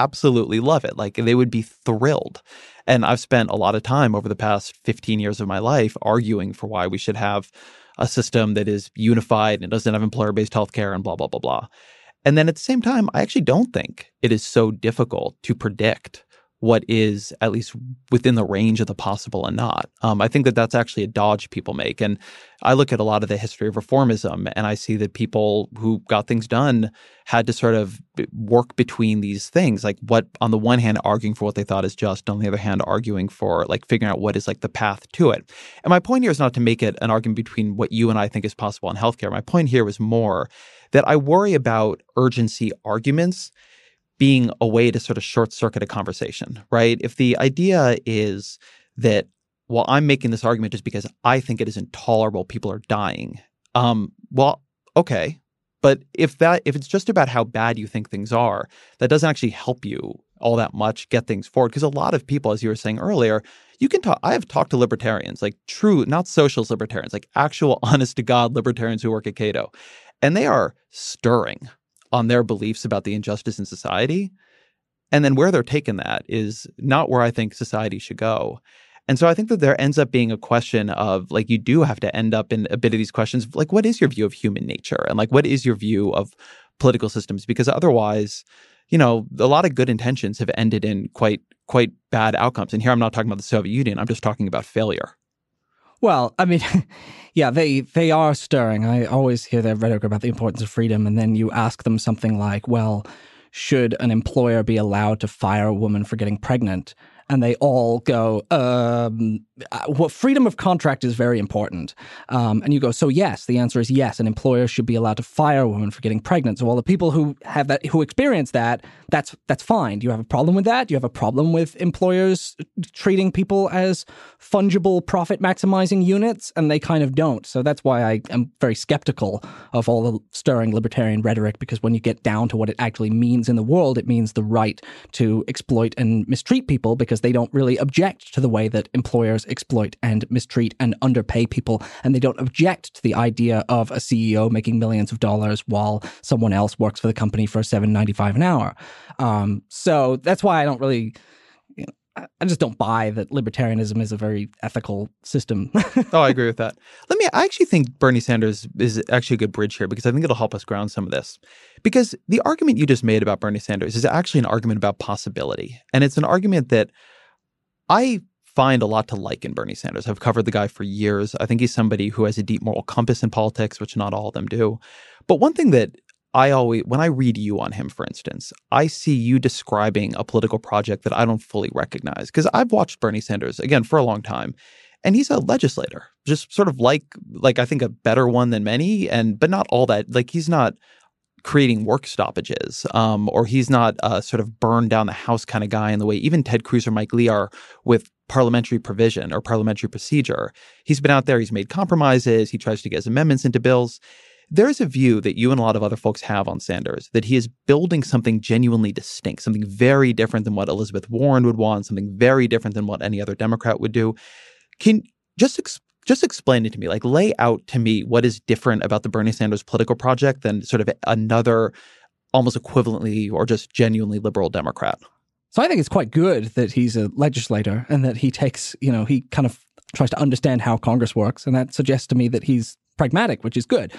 love it. Like they would be thrilled. And I've spent a lot of time over the past 15 years of my life arguing for why we should have a system that is unified and doesn't have employer-based healthcare and blah, blah, blah, blah. And then at the same time, I actually don't think it is so difficult to predict what is at least within the range of the possible and not. I think that that's actually a dodge people make. And I look at a lot of the history of reformism, and I see that people who got things done had to sort of work between these things, like what, on the one hand, arguing for what they thought is just, on the other hand, arguing for like figuring out what is like the path to it. And my point here is not to make it an argument between what you and I think is possible in healthcare. My point here was more that I worry about urgency arguments being a way to sort of short circuit a conversation, right? If the idea is that, well, I'm making this argument just because I think it is intolerable, people are dying. Well, okay. But if it's just about how bad you think things are, that doesn't actually help you all that much get things forward. Because a lot of people, as you were saying earlier, you can talk. I have talked to libertarians, like true, not socialist libertarians, like actual honest to God libertarians who work at Cato. And they are stirring on their beliefs about the injustice in society. And then where they're taking that is not where I think society should go. And so I think that there ends up being a question of, like, you do have to end up in a bit of these questions, like, what is your view of human nature? And like, what is your view of political systems? Because otherwise, you know, a lot of good intentions have ended in quite bad outcomes. And here I'm not talking about the Soviet Union. I'm just talking about failure.
Well, I mean, yeah, they are stirring. I always hear their rhetoric about the importance of freedom, and then you ask them something like, well, should an employer be allowed to fire a woman for getting pregnant? And they all go, well, freedom of contract is very important. And you go, so yes, the answer is yes, an employer should be allowed to fire a woman for getting pregnant. So all the people who have that, who experience that, that's fine. Do you have a problem with that? Do you have a problem with employers treating people as fungible profit maximizing units? And they kind of don't. So that's why I am very skeptical of all the stirring libertarian rhetoric, because when you get down to what it actually means in the world, it means the right to exploit and mistreat people, because they don't really object to the way that employers exploit and mistreat and underpay people. And they don't object to the idea of a CEO making millions of dollars while someone else works for the company for $7.95 an hour. So that's why I don't really, I just don't buy that libertarianism is a very ethical system.
Oh, I agree with that. I actually think Bernie Sanders is actually a good bridge here, because I think it'll help us ground some of this. Because the argument you just made about Bernie Sanders is actually an argument about possibility. And it's an argument that I find a lot to like in Bernie Sanders. I've covered the guy for years. I think he's somebody who has a deep moral compass in politics, which not all of them do. But one thing that when I read you on him, for instance, I see you describing a political project that I don't fully recognize. Because I've watched Bernie Sanders, again, for a long time, and he's a legislator, just sort of like I think a better one than many, but not all that. Like, he's not creating work stoppages, or he's not a sort of burn down the house kind of guy in the way even Ted Cruz or Mike Lee are with parliamentary provision or parliamentary procedure. He's been out there, he's made compromises, he tries to get his amendments into bills. There's a view that you and a lot of other folks have on Sanders, that he is building something genuinely distinct, something very different than what Elizabeth Warren would want, something very different than what any other Democrat would do. Can just explain it to me, like lay out to me what is different about the Bernie Sanders political project than sort of another almost equivalently or just genuinely liberal Democrat.
So I think it's quite good that he's a legislator and that he takes, he kind of tries to understand how Congress works. And that suggests to me that he's pragmatic, which is good.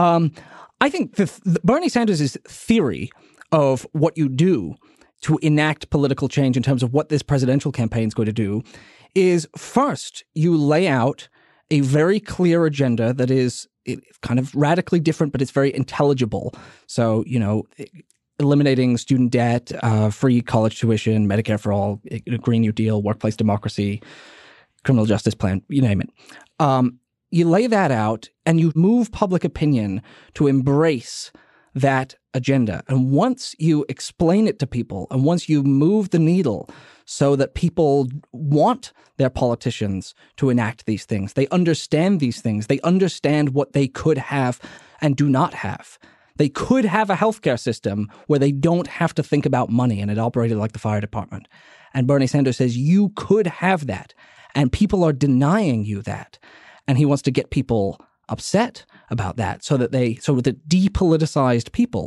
I think the Bernie Sanders' theory of what you do to enact political change in terms of what this presidential campaign is going to do is, first, you lay out a very clear agenda that is kind of radically different, but it's very intelligible. So, eliminating student debt, free college tuition, Medicare for all, Green New Deal, workplace democracy, criminal justice plan, you name it. You lay that out and you move public opinion to embrace that agenda. And once you explain it to people and once you move the needle so that people want their politicians to enact these things, they understand these things, they understand what they could have and do not have. They could have a healthcare system where they don't have to think about money and it operated like the fire department. And Bernie Sanders says you could have that, and people are denying you that. And he wants to get people upset about that so that depoliticized people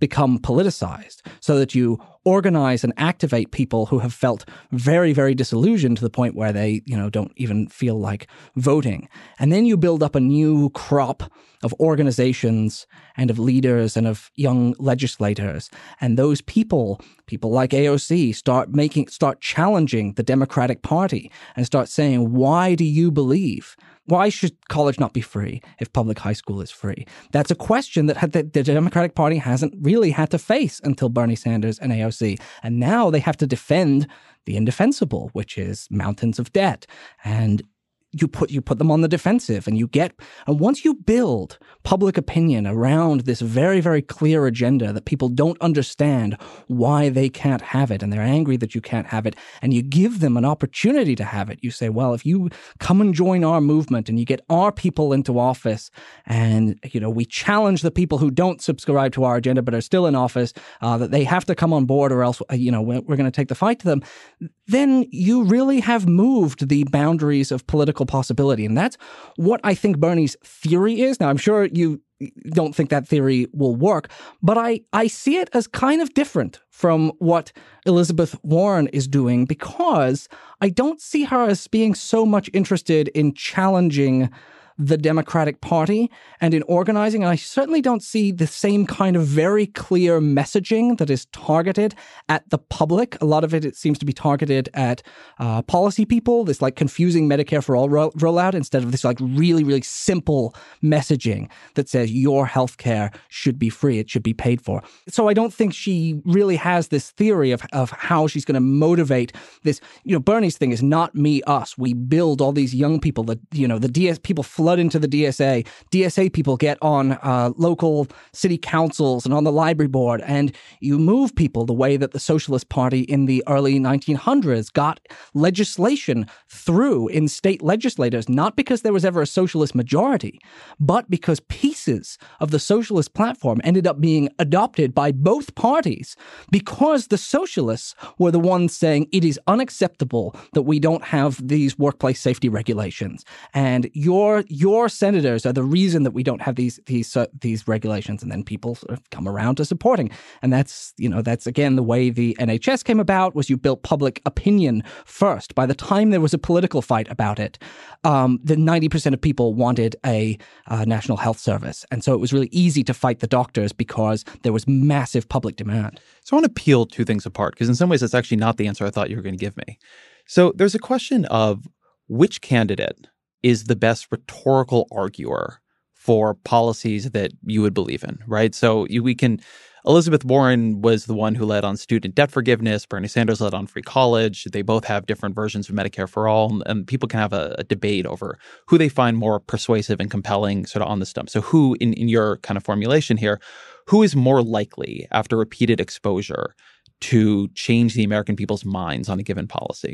become politicized, so that you organize and activate people who have felt very, very disillusioned to the point where they, don't even feel like voting. And then you build up a new crop of organizations and of leaders and of young legislators. And those people like AOC, start challenging the Democratic Party and start saying, why do you believe? Why should college not be free if public high school is free? That's a question that the Democratic Party hasn't really had to face until Bernie Sanders and AOC. And now they have to defend the indefensible, which is mountains of debt. And you put them on the defensive, and once you build public opinion around this very, very clear agenda that people don't understand why they can't have it, and they're angry that you can't have it, and you give them an opportunity to have it, you say, well, if you come and join our movement and you get our people into office, and we challenge the people who don't subscribe to our agenda but are still in office, that they have to come on board, or else we're going to take the fight to them, then you really have moved the boundaries of political possibility. And that's what I think Bernie's theory is. Now, I'm sure you don't think that theory will work, but I see it as kind of different from what Elizabeth Warren is doing, because I don't see her as being so much interested in challenging the Democratic Party and in organizing. And I certainly don't see the same kind of very clear messaging that is targeted at the public. A lot of it seems to be targeted at policy people, this like confusing Medicare for all rollout, instead of this like really, really simple messaging that says your healthcare should be free. It should be paid for. So I don't think she really has this theory of how she's going to motivate this. Bernie's thing is not me, us. We build all these young people that, the DS people flood into the DSA. DSA people get on local city councils and on the library board, and you move people the way that the Socialist Party in the early 1900s got legislation through in state legislators, not because there was ever a socialist majority, but because pieces of the socialist platform ended up being adopted by both parties, because the socialists were the ones saying it is unacceptable that we don't have these workplace safety regulations, and your senators are the reason that we don't have these regulations. And then people sort of come around to supporting. And that's again the way the NHS came about, was you built public opinion first. By the time there was a political fight about it, the 90% of people wanted a national health service. And so it was really easy to fight the doctors because there was massive public demand.
So I want to peel two things apart, because in some ways that's actually not the answer I thought you were going to give me. So there's a question of which candidate is the best rhetorical arguer for policies that you would believe in, right? So Elizabeth Warren was the one who led on student debt forgiveness. Bernie Sanders led on free college. They both have different versions of Medicare for all. And people can have a debate over who they find more persuasive and compelling sort of on the stump. So who, in your kind of formulation here, who is more likely after repeated exposure to change the American people's minds on a given policy?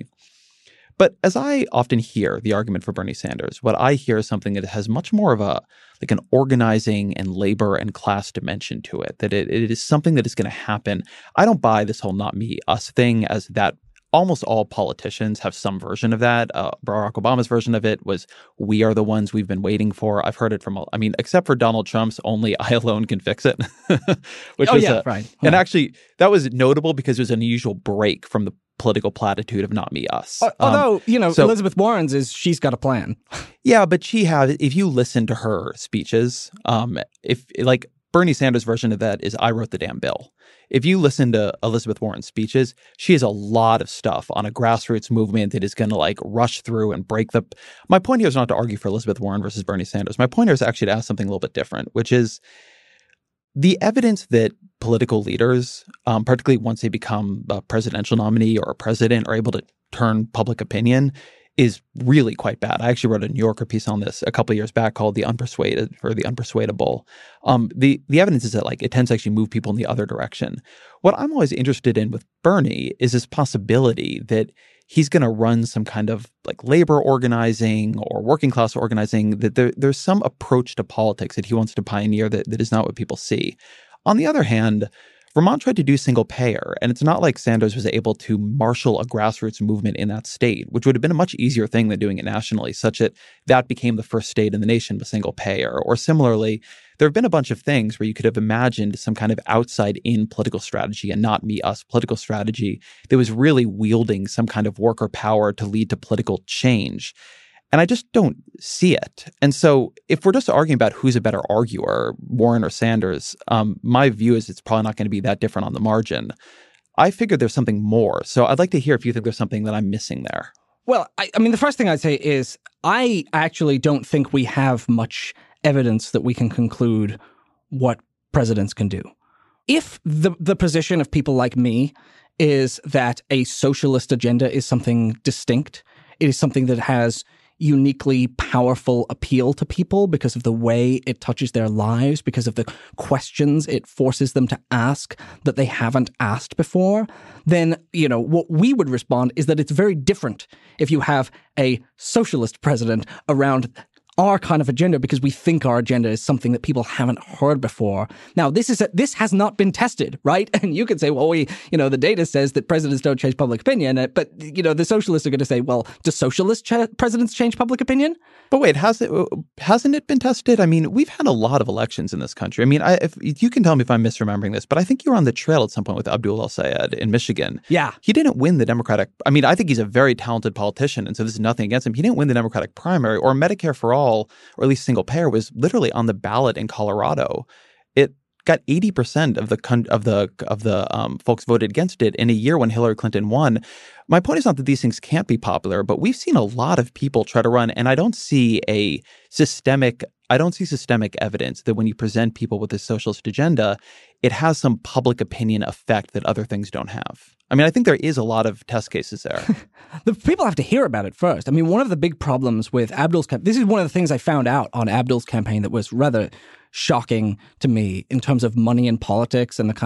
But as I often hear the argument for Bernie Sanders, what I hear is something that has much more of an organizing and labor and class dimension to it, that it is something that is going to happen. I don't buy this whole not me, us thing, as that almost all politicians have some version of that. Barack Obama's version of it was, we are the ones we've been waiting for. I've heard it from, except for Donald Trump's only I alone can fix it. Which
right.
And actually, that was notable because it was an unusual break from the political platitude of not me, us.
Although, Elizabeth Warren's is she's got a plan.
Yeah, but if you listen to her speeches, Bernie Sanders' version of that is I wrote the damn bill. If you listen to Elizabeth Warren's speeches, she has a lot of stuff on a grassroots movement that is going to rush through and break the... My point here is not to argue for Elizabeth Warren versus Bernie Sanders. My point here is actually to ask something a little bit different, which is the evidence that political leaders, particularly once they become a presidential nominee or a president, are able to turn public opinion is really quite bad. I actually wrote a New Yorker piece on this a couple of years back called The Unpersuaded or The Unpersuadable. The evidence is that it tends to actually move people in the other direction. What I'm always interested in with Bernie is this possibility that he's going to run some kind of labor organizing or working class organizing, that there's some approach to politics that he wants to pioneer that is not what people see. On the other hand, Vermont tried to do single payer, and it's not like Sanders was able to marshal a grassroots movement in that state, which would have been a much easier thing than doing it nationally, such that that became the first state in the nation with single payer. Or similarly, there have been a bunch of things where you could have imagined some kind of outside-in political strategy and not me-us political strategy that was really wielding some kind of worker power to lead to political change. And I just don't see it. And so if we're just arguing about who's a better arguer, Warren or Sanders, my view is it's probably not going to be that different on the margin. I figured there's something more. So I'd like to hear if you think there's something that I'm missing there.
Well, I mean, the first thing I'd say is I actually don't think we have much evidence that we can conclude what presidents can do. If the position of people like me is that a socialist agenda is something distinct, it is something that has uniquely powerful appeal to people because of the way it touches their lives, because of the questions it forces them to ask that they haven't asked before, then, what we would respond is that it's very different if you have a socialist president around our kind of agenda because we think our agenda is something that people haven't heard before. Now, this has not been tested, right? And you could say, well, the data says that presidents don't change public opinion, but the socialists are going to say, well, do socialist presidents change public opinion?
But wait, hasn't it been tested? I mean, we've had a lot of elections in this country. I mean, if you can tell me if I'm misremembering this, but I think you were on the trail at some point with Abdul El-Sayed in Michigan.
Yeah.
He didn't win the Democratic. I mean, I think he's a very talented politician, and so this is nothing against him. He didn't win the Democratic primary, or Medicare for All, or at least single payer, was literally on the ballot in Colorado. It got 80% of the folks voted against it in a year when Hillary Clinton won. My point is not that these things can't be popular, but we've seen a lot of people try to run, and I don't see systemic evidence that when you present people with a socialist agenda, it has some public opinion effect that other things don't have. I mean, I think there is a lot of test cases there.
The people have to hear about it first. I mean, one of the big problems with Abdul's campaign, this is one of the things I found out on Abdul's campaign that was rather shocking to me in terms of money in politics and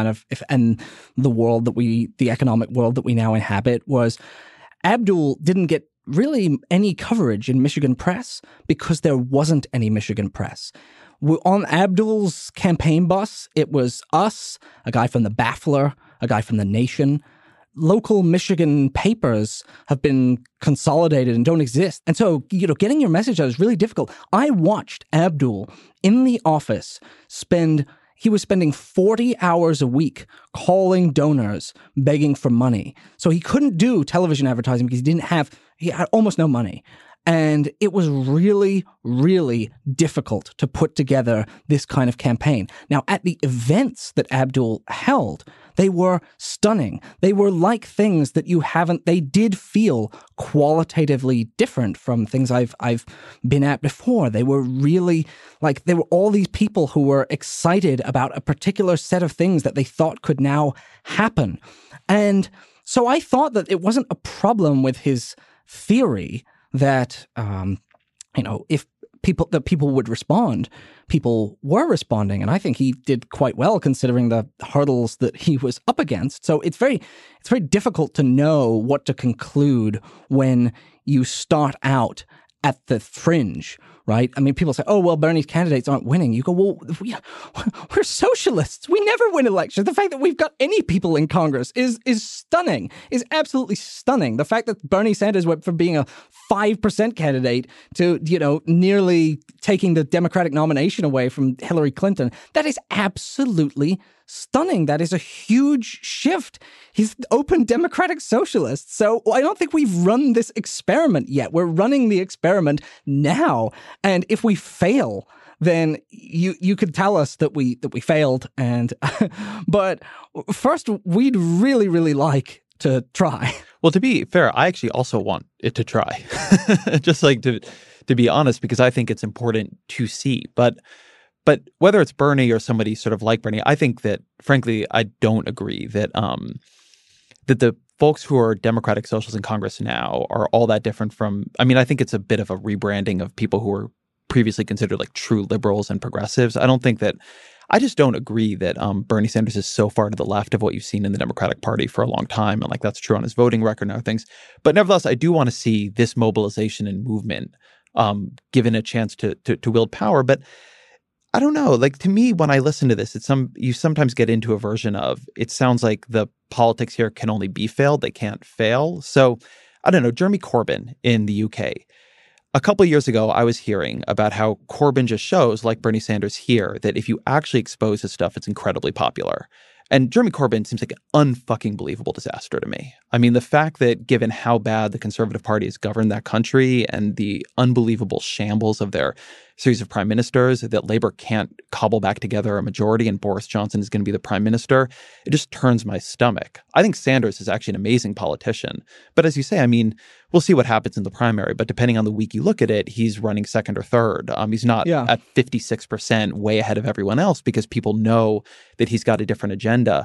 the economic world that we now inhabit, was Abdul didn't get really any coverage in Michigan press because there wasn't any Michigan press. On Abdul's campaign bus, it was us, a guy from the Baffler, a guy from The Nation. Local Michigan papers have been consolidated and don't exist. And so, getting your message out is really difficult. I watched Abdul in the office he was spending 40 hours a week calling donors, begging for money. So he couldn't do television advertising because he had almost no money. And it was really, really difficult to put together this kind of campaign. Now, at the events that Abdul held, they were stunning. They were like things that they did feel qualitatively different from things I've been at before. They were really there were all these people who were excited about a particular set of things that they thought could now happen. And so I thought that it wasn't a problem with his theory that, if people would respond, people were responding. And I think he did quite well considering the hurdles that he was up against. So it's very difficult to know what to conclude when you start out at the fringe, right? I mean, people say, oh, well, Bernie's candidates aren't winning. You go, well, we're socialists. We never win elections. The fact that we've got any people in Congress is stunning, is absolutely stunning. The fact that Bernie Sanders went from being a 5% candidate to, nearly taking the Democratic nomination away from Hillary Clinton, that is absolutely stunning. That is a huge shift. He's open Democratic socialist. So I don't think we've run this experiment yet. We're running the experiment now. And if we fail, then you could tell us that we failed. And but first, we'd really, really like to try.
Well, to be fair, I actually also want it to try, just to be honest, because I think it's important to see. But whether it's Bernie or somebody sort of like Bernie, I think that, frankly, I don't agree that that the folks who are Democratic socialists in Congress now are all that different from. I mean, I think it's a bit of a rebranding of people who were previously considered like true liberals and progressives. I just don't agree that Bernie Sanders is so far to the left of what you've seen in the Democratic Party for a long time. And that's true on his voting record and other things. But nevertheless, I do want to see this mobilization and movement given a chance to wield power. But I don't know. Like, to me, when I listen to this, you sometimes get into a version of, it sounds like the politics here can only be failed. They can't fail. So I don't know, Jeremy Corbyn in the UK. A couple of years ago, I was hearing about how Corbyn just shows, like Bernie Sanders here, that if you actually expose his stuff, it's incredibly popular. And Jeremy Corbyn seems like an unfucking believable disaster to me. I mean, the fact that given how bad the Conservative Party has governed that country and the unbelievable shambles of their series of prime ministers, that Labour can't cobble back together a majority and Boris Johnson is going to be the prime minister, it just turns my stomach. I think Sanders is actually an amazing politician. But as you say, I mean, we'll see what happens in the primary. But depending on the week you look at it, he's running second or third. He's not at 56% way ahead of everyone else because people know that he's got a different agenda.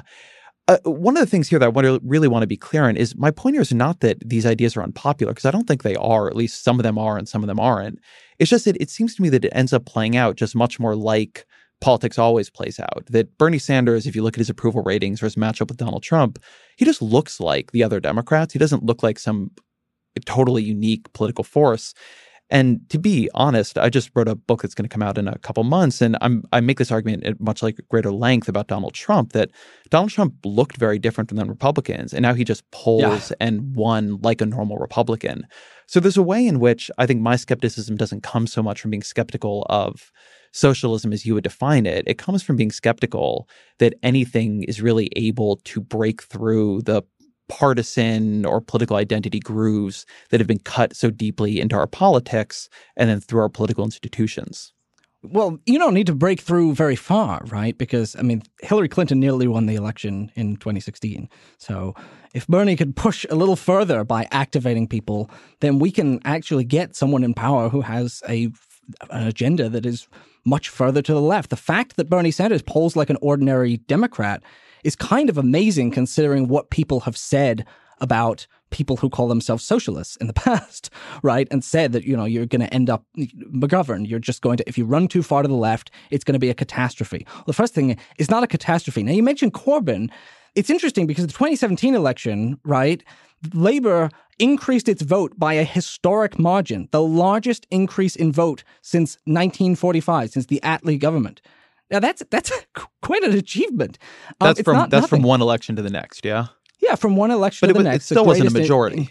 One of the things here that I really want to be clear on is my point here is not that these ideas are unpopular, because I don't think they are. At least some of them are and some of them aren't. It's just that it seems to me that it ends up playing out just much more like politics always plays out. That Bernie Sanders, if you look at his approval ratings or his matchup with Donald Trump, he just looks like the other Democrats. He doesn't look like some totally unique political force. And to be honest, I just wrote a book that's going to come out in a couple months, and I make this argument at much like greater length about Donald Trump, that Donald Trump looked very different than Republicans, and now he just polls and won like a normal Republican. So there's a way in which I think my skepticism doesn't come so much from being skeptical of socialism as you would define it. It comes from being skeptical that anything is really able to break through the partisan or political identity grooves that have been cut so deeply into our politics and then through our political institutions.
Well, you don't need to break through very far, right? Because, I mean, Hillary Clinton nearly won the election in 2016. So if Bernie could push a little further by activating people, then we can actually get someone in power who has an agenda that is much further to the left. The fact that Bernie Sanders polls like an ordinary Democrat is kind of amazing considering what people have said about people who call themselves socialists in the past, right? And said that, you're going to end up McGovern. You're just going to, if you run too far to the left, it's going to be a catastrophe. Well, the first thing is not a catastrophe. Now, you mentioned Corbyn. It's interesting because the 2017 election, right, Labour increased its vote by a historic margin, the largest increase in vote since 1945, since the Attlee government. Now, that's quite an achievement.
That's from one election to the next, yeah?
Yeah, from one election to the next.
It still wasn't a majority.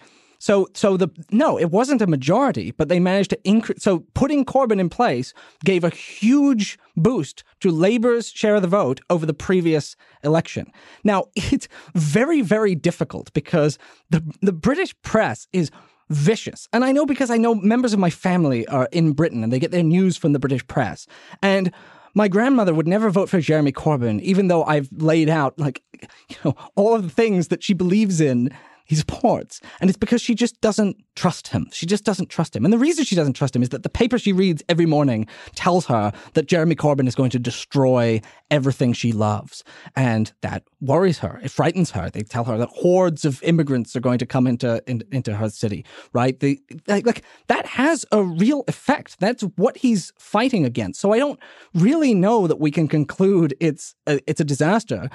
No, it wasn't a majority, but they managed to increase. So putting Corbyn in place gave a huge boost to Labour's share of the vote over the previous election. Now, it's very, very difficult because the British press is vicious. And I know because I know members of my family are in Britain and they get their news from the British press. And my grandmother would never vote for Jeremy Corbyn, even though I've laid out all of the things that she believes in he supports. And it's because she just doesn't trust him. She just doesn't trust him. And the reason she doesn't trust him is that the paper she reads every morning tells her that Jeremy Corbyn is going to destroy everything she loves. And that worries her. It frightens her. They tell her that hordes of immigrants are going to come into her city, right? That has a real effect. That's what he's fighting against. So I don't really know that we can conclude it's a disaster.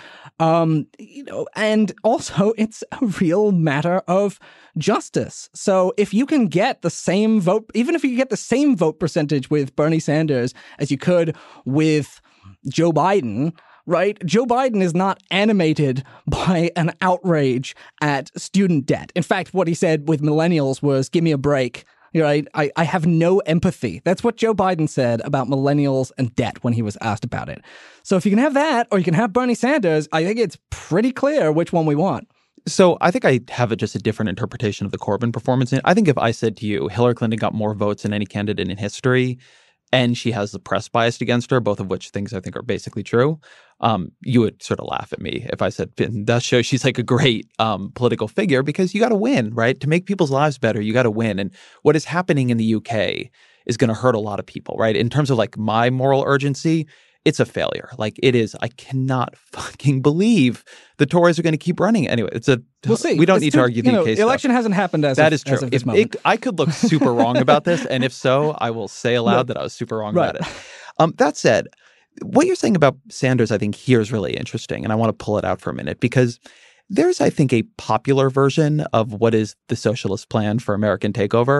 And also it's a real matter of justice. So if you can get the same vote, even if you get the same vote percentage with Bernie Sanders as you could with Joe Biden, right? Joe Biden is not animated by an outrage at student debt. In fact, what he said with millennials was, give me a break. Right? I have no empathy. That's what Joe Biden said about millennials and debt when he was asked about it. So if you can have that or you can have Bernie Sanders, I think it's pretty clear which one we want.
So I think I have just a different interpretation of the Corbyn performance. I think if I said to you, Hillary Clinton got more votes than any candidate in history, and she has the press biased against her, both of which things I think are basically true, you would sort of laugh at me if I said, that shows she's like a great political figure, because you got to win, right? To make people's lives better, you got to win. And what is happening in the UK is going to hurt a lot of people, right? In terms of like my moral urgency, it's a failure. Like it is. I cannot fucking believe the Tories are going to keep running. Anyway, we'll see. We don't need to argue the UK
The election hasn't happened as
that is true.
As of this moment.
I could look super wrong about this, and if so, I will say aloud that I was super wrong about it. That said, what you're saying about Sanders, I think here is really interesting, and I want to pull it out for a minute because there's, I think, a popular version of what is the socialist plan for American takeover,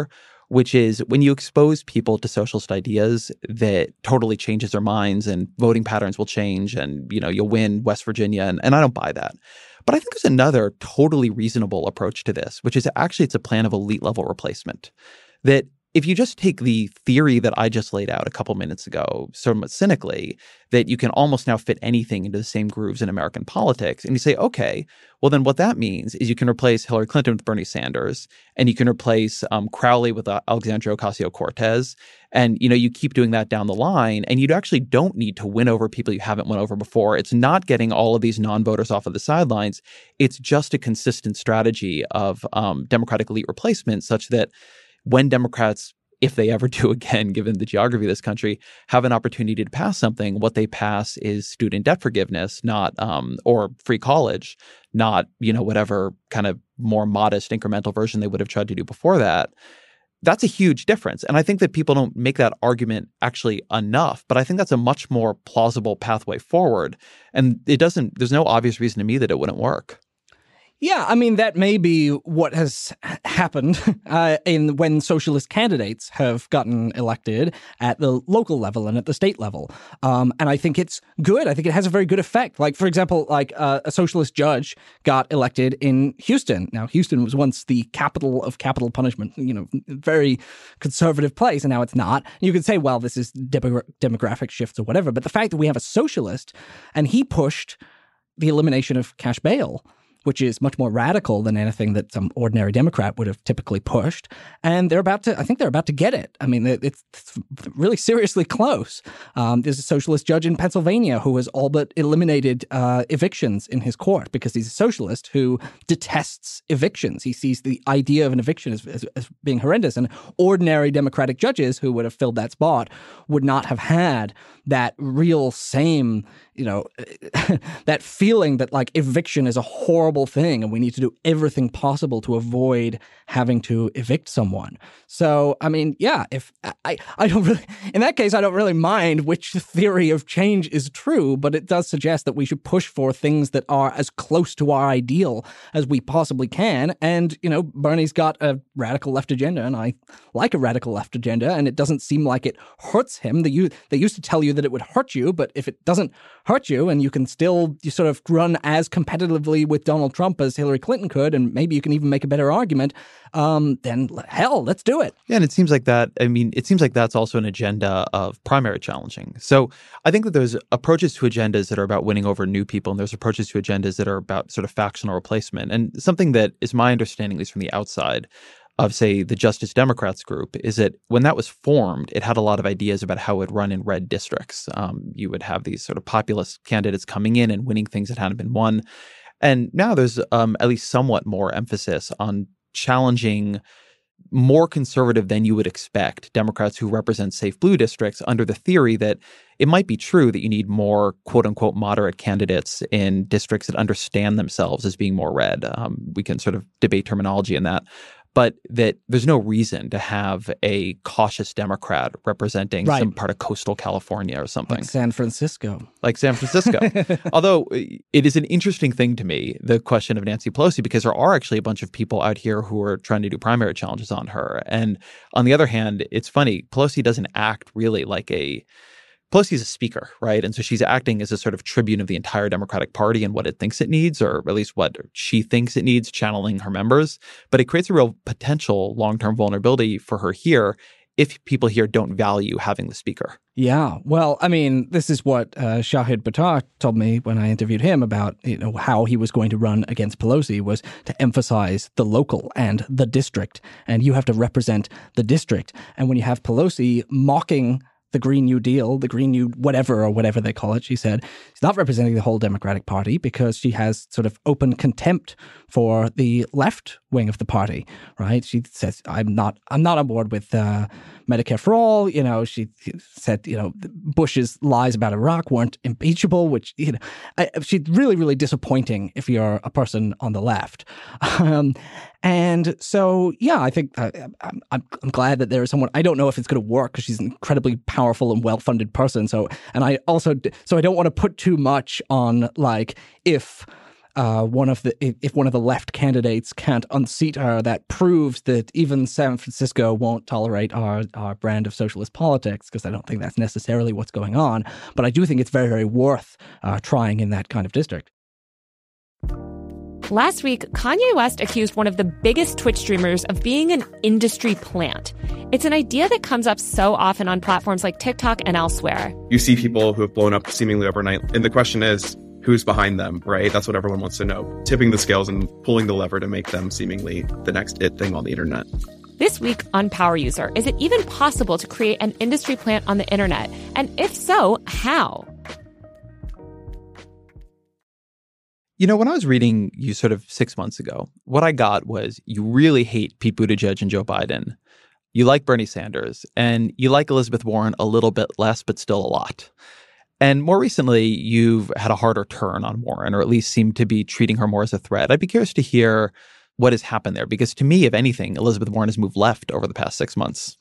which is when you expose people to socialist ideas, that totally changes their minds and voting patterns will change and, you'll win West Virginia. And I don't buy that. But I think there's another totally reasonable approach to this, which is actually it's a plan of elite level replacement. That if you just take the theory that I just laid out a couple minutes ago, somewhat cynically, that you can almost now fit anything into the same grooves in American politics, and you say, okay, well, then what that means is you can replace Hillary Clinton with Bernie Sanders, and you can replace Crowley with Alexandria Ocasio-Cortez, and you keep doing that down the line, and you actually don't need to win over people you haven't won over before. It's not getting all of these non-voters off of the sidelines. It's just a consistent strategy of Democratic elite replacement, such that when Democrats, if they ever do again, given the geography of this country, have an opportunity to pass something, what they pass is student debt forgiveness, not or free college, not whatever kind of more modest incremental version they would have tried to do before that. That's a huge difference. And I think that people don't make that argument actually enough, but I think that's a much more plausible pathway forward. And there's no obvious reason to me that it wouldn't work.
Yeah, I mean, that may be what has happened when socialist candidates have gotten elected at the local level and at the state level. And I think it's good. I think it has a very good effect. Like, for example, a socialist judge got elected in Houston. Now, Houston was once the capital of capital punishment, very conservative place, and now it's not. You could say, well, this is demographic shifts or whatever. But the fact that we have a socialist and he pushed the elimination of cash bail, which is much more radical than anything that some ordinary Democrat would have typically pushed. And I think they're about to get it. I mean, it's really seriously close. There's a socialist judge in Pennsylvania who has all but eliminated evictions in his court because he's a socialist who detests evictions. He sees the idea of an eviction as being horrendous. And ordinary Democratic judges who would have filled that spot would not have had that real same, that feeling that like eviction is a horrible thing and we need to do everything possible to avoid having to evict someone. So, I mean, yeah, if I don't really, in that case, I don't really mind which theory of change is true, but it does suggest that we should push for things that are as close to our ideal as we possibly can. And, Bernie's got a radical left agenda, and I like a radical left agenda, and it doesn't seem like it hurts him. They used to tell you that it would hurt you, but if it doesn't hurt you and you can still sort of run as competitively with Donald Trump as Hillary Clinton could, and maybe you can even make a better argument, then hell, let's do it.
Yeah, and it seems like that's also an agenda of primary challenging. So I think that there's approaches to agendas that are about winning over new people, and there's approaches to agendas that are about sort of factional replacement. And something that is my understanding, at least from the outside, of, say, the Justice Democrats group is that when that was formed, it had a lot of ideas about how it would run in red districts. You would have these sort of populist candidates coming in and winning things that hadn't been won. And now there's at least somewhat more emphasis on challenging more conservative than you would expect Democrats who represent safe blue districts under the theory that it might be true that you need more quote unquote moderate candidates in districts that understand themselves as being more red. We can sort of debate terminology in that. But that there's no reason to have a cautious Democrat representing some part of coastal California or something.
Like San Francisco.
Although it is an interesting thing to me, the question of Nancy Pelosi, because there are actually a bunch of people out here who are trying to do primary challenges on her. And on the other hand, it's funny, Pelosi doesn't act really like Pelosi's a speaker, right? And so she's acting as a sort of tribune of the entire Democratic Party and what it thinks it needs, or at least what she thinks it needs, channeling her members. But it creates a real potential long-term vulnerability for her here if people here don't value having the speaker.
Yeah. Well, I mean, this is what Shahid Buttar told me when I interviewed him about, how he was going to run against Pelosi, was to emphasize the local and the district. And you have to represent the district. And when you have Pelosi mocking the Green New Deal, the Green New whatever they call it, she said she's not representing the whole Democratic Party because she has sort of open contempt for the left wing of the party, right? She says, I'm not on board with Medicare for all. She said, Bush's lies about Iraq weren't impeachable, which, she's really, really disappointing if you're a person on the left. And so, yeah, I think I'm glad that there is someone. I don't know if it's going to work because she's an incredibly powerful and well-funded person. So I don't want to put too much on, like, if if one of the left candidates can't unseat her, that proves that even San Francisco won't tolerate our brand of socialist politics, because I don't think that's necessarily what's going on. But I do think it's very, very worth trying in that kind of district.
Last week, Kanye West accused one of the biggest Twitch streamers of being an industry plant. It's an idea that comes up so often on platforms like TikTok and elsewhere.
You see people who have blown up seemingly overnight, and the question is, who's behind them, right? That's what everyone wants to know. Tipping the scales and pulling the lever to make them seemingly the next it thing on the internet.
This week on Power User, is it even possible to create an industry plant on the internet? And if so, how?
You know, when I was reading you sort of 6 months ago, what I got was you really hate Pete Buttigieg and Joe Biden. You like Bernie Sanders, and you like Elizabeth Warren a little bit less, but still a lot. And more recently, you've had a harder turn on Warren, or at least seem to be treating her more as a threat. I'd be curious to hear what has happened there, because to me, if anything, Elizabeth Warren has moved left over the past 6 months.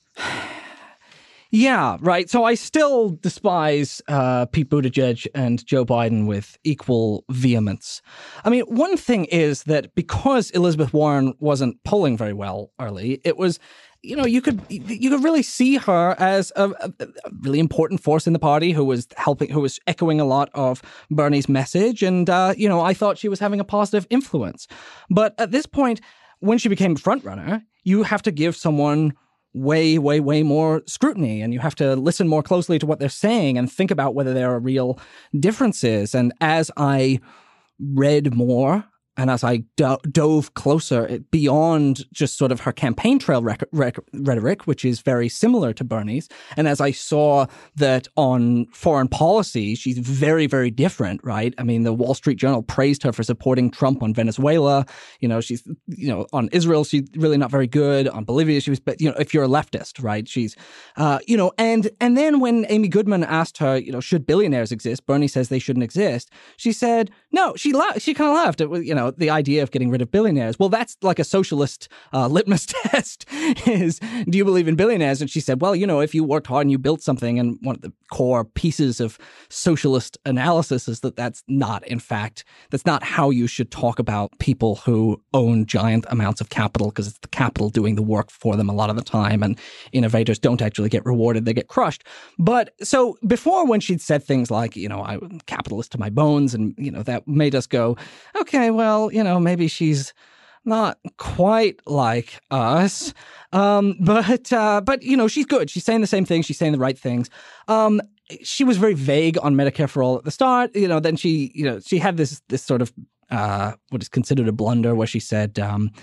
Yeah, right. So I still despise Pete Buttigieg and Joe Biden with equal vehemence. I mean, one thing is that because Elizabeth Warren wasn't polling very well early, it was, you know, you could really see her as a really important force in the party who was echoing a lot of Bernie's message. And, I thought she was having a positive influence. But at this point, when she became frontrunner, you have to give someone way, way, way more scrutiny, and you have to listen more closely to what they're saying and think about whether there are real differences. And as I read more and as I dove closer beyond just sort of her campaign trail rhetoric, which is very similar to Bernie's, and as I saw that on foreign policy, she's very, very different, right? I mean, the Wall Street Journal praised her for supporting Trump on Venezuela. She's, on Israel, she's really not very good. On Bolivia, she was, but, if you're a leftist, right? She's, and then when Amy Goodman asked her, should billionaires exist? Bernie says they shouldn't exist. She said, no, she kind of laughed at, the idea of getting rid of billionaires. Well, that's like a socialist litmus test is, do you believe in billionaires? And she said, well, if you worked hard and you built something, and one of the core pieces of socialist analysis is that's not how you should talk about people who own giant amounts of capital, because it's the capital doing the work for them a lot of the time, and innovators don't actually get rewarded, they get crushed. But so before, when she'd said things like, I'm capitalist to my bones, and, that made us go, okay, well, maybe she's not quite like us. But she's good. She's saying the same thing. She's saying the right things. She was very vague on Medicare for All at the start. Then she had this sort of what is considered a blunder where she said,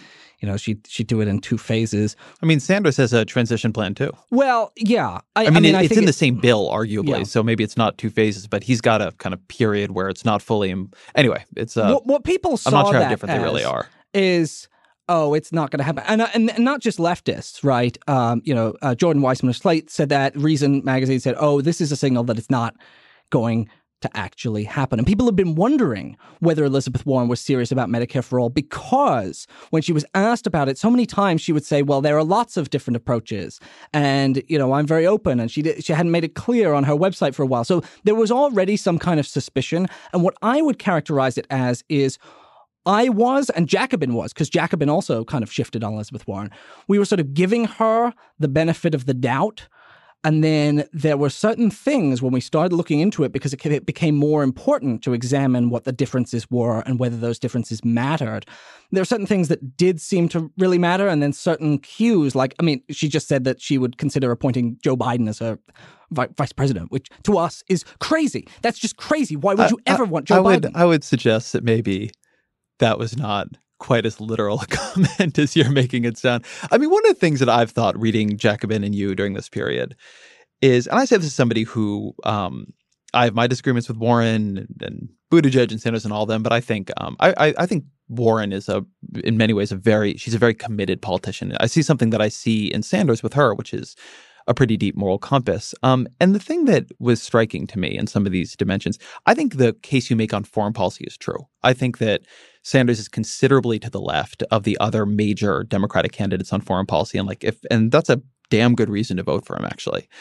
she'd do it in 2 phases. I
mean, Sanders has a transition plan too.
Well, yeah. I
mean, it's in the same bill, arguably.
Yeah.
So maybe it's not 2 phases, but he's got a kind of period where it's not fully. Anyway, it's
what people saw.
I'm not sure how different they really are.
Is it's not going to happen, and not just leftists, right? Jordan Weissman of Slate said that. Reason magazine said, this is a signal that it's not going to actually happen. And people have been wondering whether Elizabeth Warren was serious about Medicare for All, because when she was asked about it, so many times she would say, well, there are lots of different approaches, and, I'm very open. And she hadn't made it clear on her website for a while. So there was already some kind of suspicion. And what I would characterize it as is, I was, and Jacobin was, because Jacobin also kind of shifted on Elizabeth Warren. We were sort of giving her the benefit of the doubt. And then there were certain things when we started looking into it, because it became more important to examine what the differences were and whether those differences mattered. There are certain things that did seem to really matter, and then certain cues, she just said that she would consider appointing Joe Biden as her vice president, which to us is crazy. That's just crazy. Why would you ever want Joe Biden?
I would suggest that maybe that was not quite as literal a comment as you're making it sound. I mean, one of the things that I've thought reading Jacobin and you during this period is, and I say this as somebody who I have my disagreements with Warren and Buttigieg and Sanders and all of them, but I think I think Warren is in many ways she's a very committed politician. I see something that I see in Sanders with her, which is a pretty deep moral compass. And the thing that was striking to me in some of these dimensions, I think the case you make on foreign policy is true. I think that Sanders is considerably to the left of the other major Democratic candidates on foreign policy. And that's a damn good reason to vote for him, actually.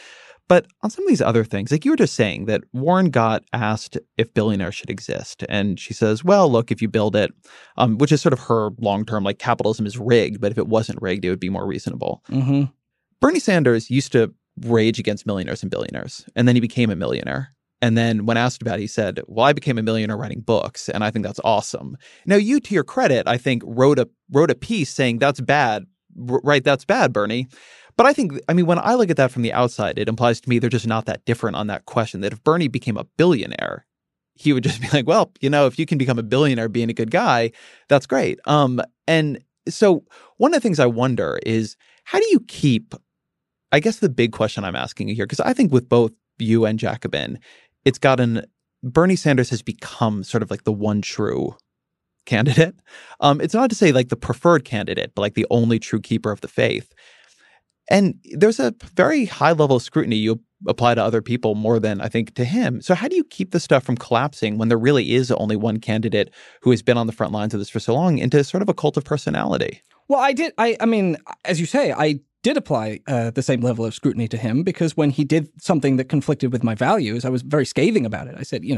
But on some of these other things, like you were just saying that Warren got asked if billionaires should exist. And she says, well, look, if you build it, which is sort of her long-term, like capitalism is rigged, but if it wasn't rigged, it would be more reasonable.
Mm-hmm.
Bernie Sanders used to rage against millionaires and billionaires, and then he became a millionaire. And then when asked about it, he said, well, I became a millionaire writing books, and I think that's awesome. Now, you, to your credit, I think wrote a piece saying that's bad, right? That's bad, Bernie. But I mean, when I look at that from the outside, it implies to me they're just not that different on that question, that if Bernie became a billionaire, he would just be like, well, if you can become a billionaire being a good guy, that's great. And so one of the things I wonder is, how do you keep, I guess the big question I'm asking you here, because I think with both you and Jacobin, Bernie Sanders has become sort of like the one true candidate. It's not to say like the preferred candidate, but like the only true keeper of the faith. And there's a very high level of scrutiny you apply to other people more than, I think, to him. So how do you keep this stuff from collapsing when there really is only one candidate who has been on the front lines of this for so long into sort of a cult of personality?
Well, I mean, as you say, I did apply the same level of scrutiny to him, because when he did something that conflicted with my values, I was very scathing about it. I said,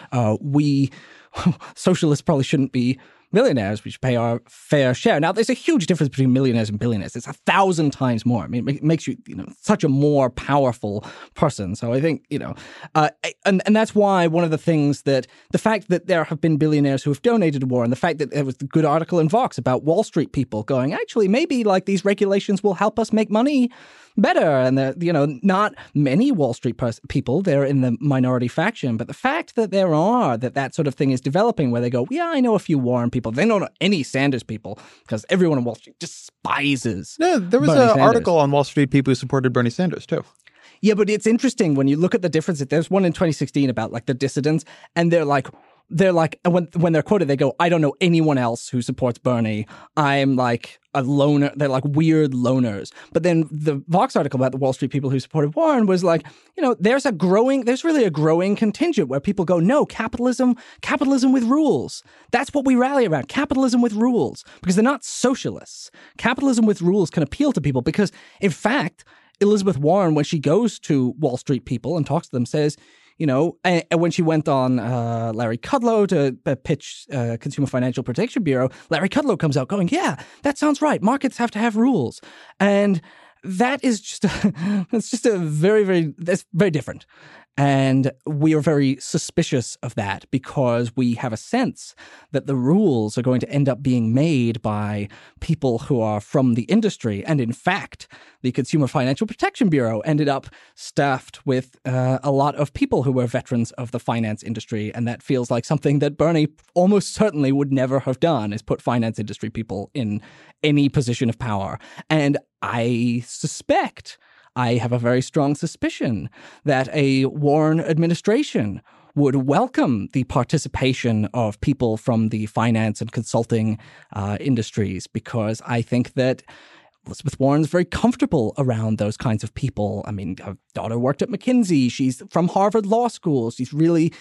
we socialists probably shouldn't be millionaires. We should pay our fair share. Now, there's a huge difference between millionaires and billionaires. It's 1,000 times more. I mean, it makes you, such a more powerful person. So I think, and that's why one of the things that the fact that there have been billionaires who have donated to war, and the fact that there was the good article in Vox about Wall Street people going, actually, maybe like these regulations will help us make money better. And not many Wall Street people, they're in the minority faction. But the fact that there are, that sort of thing is developing where they go, yeah, I know a few Warren people. They don't know any Sanders people, because everyone on Wall Street despises.
No, there was an article on Wall Street people who supported Bernie Sanders too.
Yeah, but it's interesting when you look at the difference. There's one in 2016 about like the dissidents, and they're like, when they're quoted, they go, I don't know anyone else who supports Bernie. I'm like a loner. They're like weird loners. But then the Vox article about the Wall Street people who supported Warren was like, there's really a growing contingent where people go, no, capitalism with rules. That's what we rally around. Capitalism with rules, because they're not socialists. Capitalism with rules can appeal to people because, in fact, Elizabeth Warren, when she goes to Wall Street people and talks to them, says, and when she went on Larry Kudlow to pitch Consumer Financial Protection Bureau, Larry Kudlow comes out going, yeah, that sounds right. Markets have to have rules. And that is that's very different. And we are very suspicious of that because we have a sense that the rules are going to end up being made by people who are from the industry. And in fact, the Consumer Financial Protection Bureau ended up staffed with a lot of people who were veterans of the finance industry. And that feels like something that Bernie almost certainly would never have done, is put finance industry people in any position of power. And I have a very strong suspicion that a Warren administration would welcome the participation of people from the finance and consulting industries, because I think that Elizabeth Warren's very comfortable around those kinds of people. I mean, her daughter worked at McKinsey. She's from Harvard Law School. She's really,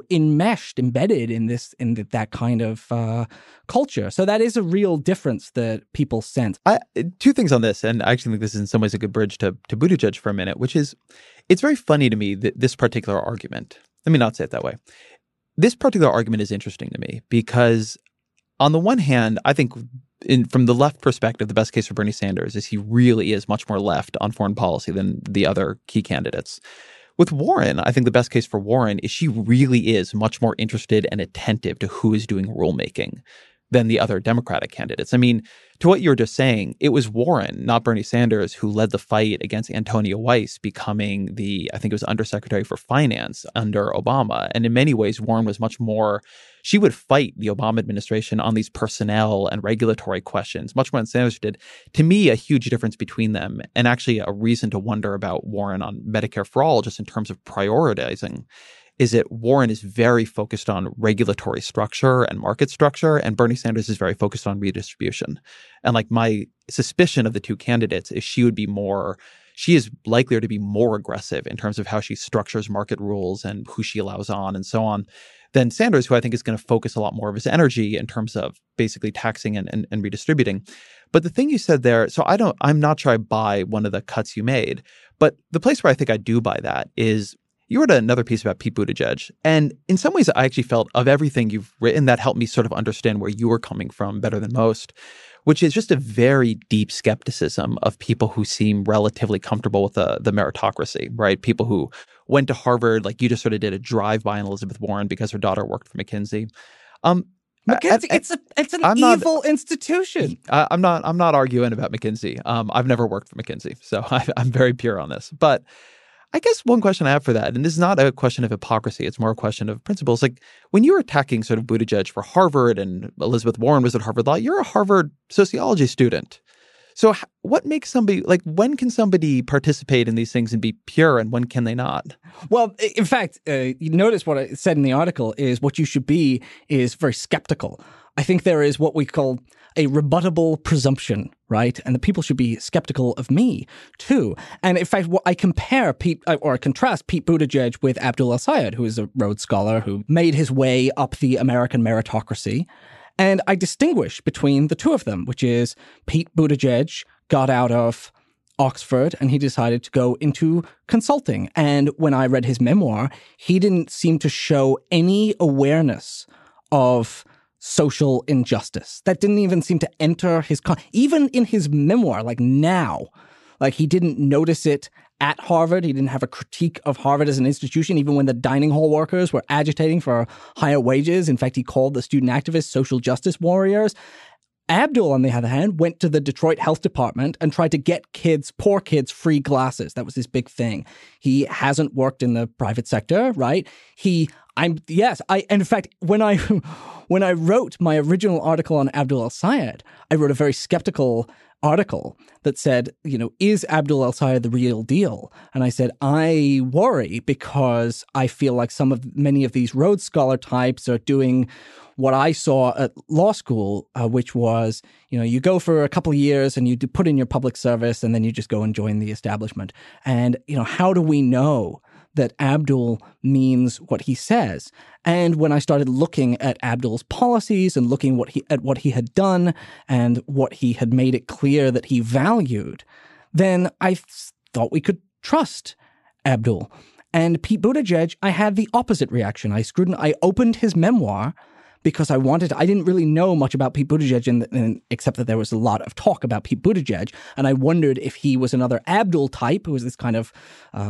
embedded in that kind of culture. So that is a real difference that people sense.
Two things on this, and I actually think this is in some ways a good bridge to Buttigieg for a minute, which is, it's very funny to me that this particular argument, let me not say it that way. This particular argument is interesting to me because on the one hand, I think from the left perspective, the best case for Bernie Sanders is he really is much more left on foreign policy than the other key candidates. With Warren, I think the best case for Warren is she really is much more interested and attentive to who is doing rulemaking than the other Democratic candidates. I mean, to what you were just saying, it was Warren, not Bernie Sanders, who led the fight against Antonia Weiss becoming I think it was Undersecretary for Finance under Obama. And in many ways, Warren was much more, she would fight the Obama administration on these personnel and regulatory questions, much more than Sanders did. To me, a huge difference between them, and actually a reason to wonder about Warren on Medicare for All, just in terms of prioritizing, is that Warren is very focused on regulatory structure and market structure, and Bernie Sanders is very focused on redistribution. And like my suspicion of the two candidates is she would be more, she is likelier to be more aggressive in terms of how she structures market rules and who she allows on and so on than Sanders, who I think is going to focus a lot more of his energy in terms of basically taxing and redistributing. But the thing you said there, so I'm not sure I buy one of the cuts you made, but the place where I think I do buy that is you wrote another piece about Pete Buttigieg. And in some ways, I actually felt of everything you've written, that helped me sort of understand where you were coming from better than most, which is just a very deep skepticism of people who seem relatively comfortable with the meritocracy, right? People who went to Harvard, like you just sort of did a drive-by on Elizabeth Warren because her daughter worked for McKinsey.
McKinsey, it's an evil institution.
I'm not arguing about McKinsey. I've never worked for McKinsey, so I'm very pure on this. But I guess one question I have for that, and this is not a question of hypocrisy, it's more a question of principles. Like when you were attacking sort of Buttigieg for Harvard and Elizabeth Warren was at Harvard Law, you're a Harvard sociology student. So what makes somebody, like when can somebody participate in these things and be pure and when can they not?
Well, in fact, you notice what I said in the article is what you should be is very skeptical. I think there is what we call a rebuttable presumption, right? And the people should be skeptical of me too. And in fact, I contrast Pete Buttigieg with Abdul El-Sayed, who is a Rhodes Scholar who made his way up the American meritocracy. And I distinguish between the two of them, which is Pete Buttigieg got out of Oxford and he decided to go into consulting. And when I read his memoir, he didn't seem to show any awareness of social injustice. That didn't even seem to enter his, even in his memoir, like now, like he didn't notice it at Harvard. He didn't have a critique of Harvard as an institution, even when the dining hall workers were agitating for higher wages. In fact, he called the student activists social justice warriors. Abdul, on the other hand, went to the Detroit Health Department and tried to get poor kids, free glasses. That was his big thing. He hasn't worked in the private sector, right? In fact, when I wrote my original article on Abdul El-Sayed, I wrote a very skeptical article that said, is Abdul El-Sayed the real deal? And I said, I worry because I feel like many of these Rhodes Scholar types are doing what I saw at law school, which was, you go for a couple of years and you put in your public service and then you just go and join the establishment. And, how do we know that Abdul means what he says? And when I started looking at Abdul's policies and looking at what he had done and what he had made it clear that he valued, then I thought we could trust Abdul. And Pete Buttigieg, I had the opposite reaction. I opened his memoir because I didn't really know much about Pete Buttigieg, except that there was a lot of talk about Pete Buttigieg. And I wondered if he was another Abdul type, who was this kind of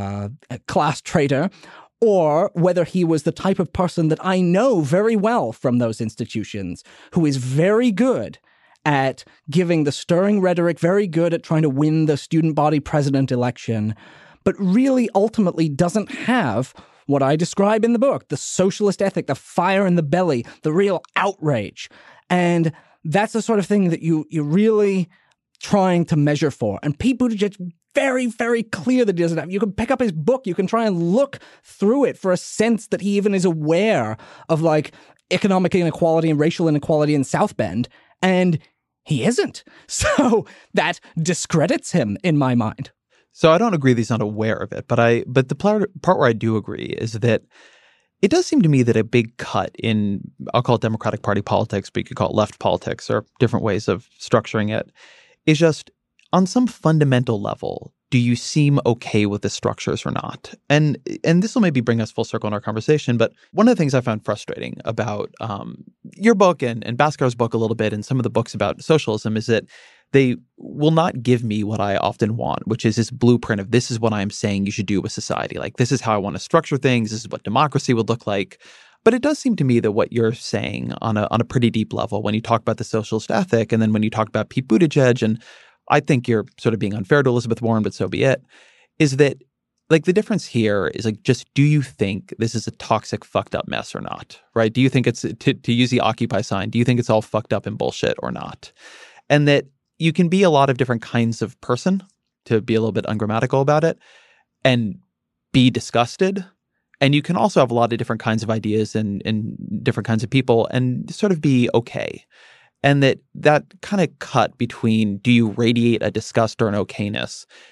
class traitor, or whether he was the type of person that I know very well from those institutions, who is very good at giving the stirring rhetoric, very good at trying to win the student body president election, but really ultimately doesn't have what I describe in the book, the socialist ethic, the fire in the belly, the real outrage. And that's the sort of thing that you're really trying to measure for. And Pete Buttigieg, very, very clear that he doesn't have. You can pick up his book, you can try and look through it for a sense that he even is aware of like economic inequality and racial inequality in South Bend, and he isn't. So that discredits him in my mind.
So I don't agree that he's not aware of it, but the part where I do agree is that it does seem to me that a big cut in, I'll call it Democratic Party politics, but you could call it left politics or different ways of structuring it, is just on some fundamental level, do you seem okay with the structures or not? And this will maybe bring us full circle in our conversation, but one of the things I found frustrating about your book and Bhaskar's book a little bit and some of the books about socialism is that they will not give me what I often want, which is this blueprint of this is what I'm saying you should do with society. Like, this is how I want to structure things. This is what democracy would look like. But it does seem to me that what you're saying on a pretty deep level, when you talk about the socialist ethic, and then when you talk about Pete Buttigieg, and I think you're sort of being unfair to Elizabeth Warren, but so be it, is that like the difference here is like, just do you think this is a toxic, fucked up mess or not, right? Do you think it's, to use the Occupy sign, do you think it's all fucked up and bullshit or not? And that you can be a lot of different kinds of person, to be a little bit ungrammatical about it, and be disgusted. And you can also have a lot of different kinds of ideas and different kinds of people and sort of be okay. And that kind of cut between do you radiate a disgust or an okayness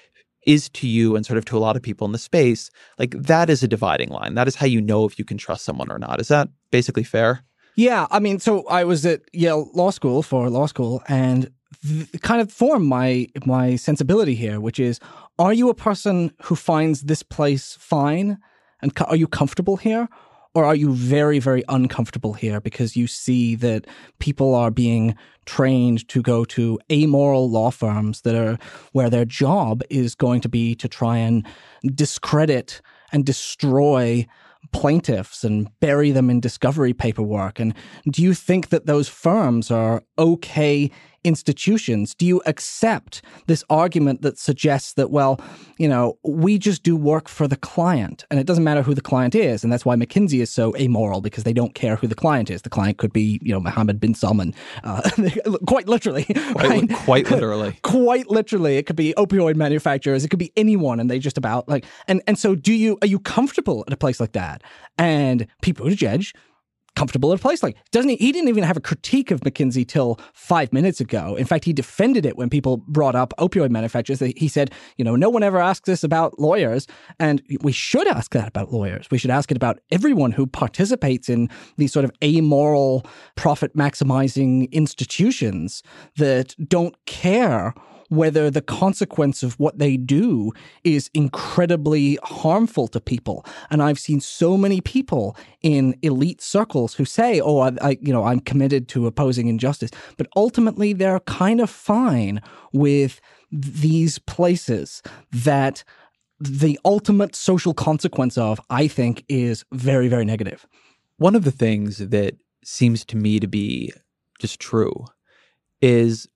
is to you and sort of to a lot of people in the space, like that is a dividing line. That is how you know if you can trust someone or not. Is that basically fair?
Yeah, I mean, so I was at Yale Law School and kind of formed my sensibility here, which is, are you a person who finds this place fine and are you comfortable here? Or are you very, very uncomfortable here because you see that people are being trained to go to amoral law firms that are where their job is going to be to try and discredit and destroy plaintiffs and bury them in discovery paperwork? And do you think that those firms are okay institutions? Do you accept this argument that suggests that, well, we just do work for the client and it doesn't matter who the client is? And that's why McKinsey is so amoral, because they don't care who the client is. The client could be, Mohammed bin Salman, quite literally. Right?
Quite literally.
Quite literally. It could be opioid manufacturers. It could be anyone. And they just about and so are you comfortable at a place like that? And Pete Buttigieg, comfortable at a place like, he didn't even have a critique of McKinsey till 5 minutes ago. In fact, he defended it when people brought up opioid manufacturers. He said, no one ever asks this about lawyers, and we should ask that about lawyers. We should ask it about everyone who participates in these sort of amoral, profit-maximizing institutions that don't care whether the consequence of what they do is incredibly harmful to people. And I've seen so many people in elite circles who say, I'm committed to opposing injustice. But ultimately, they're kind of fine with these places that the ultimate social consequence of, I think, is very, very negative.
One of the things that seems to me to be just true is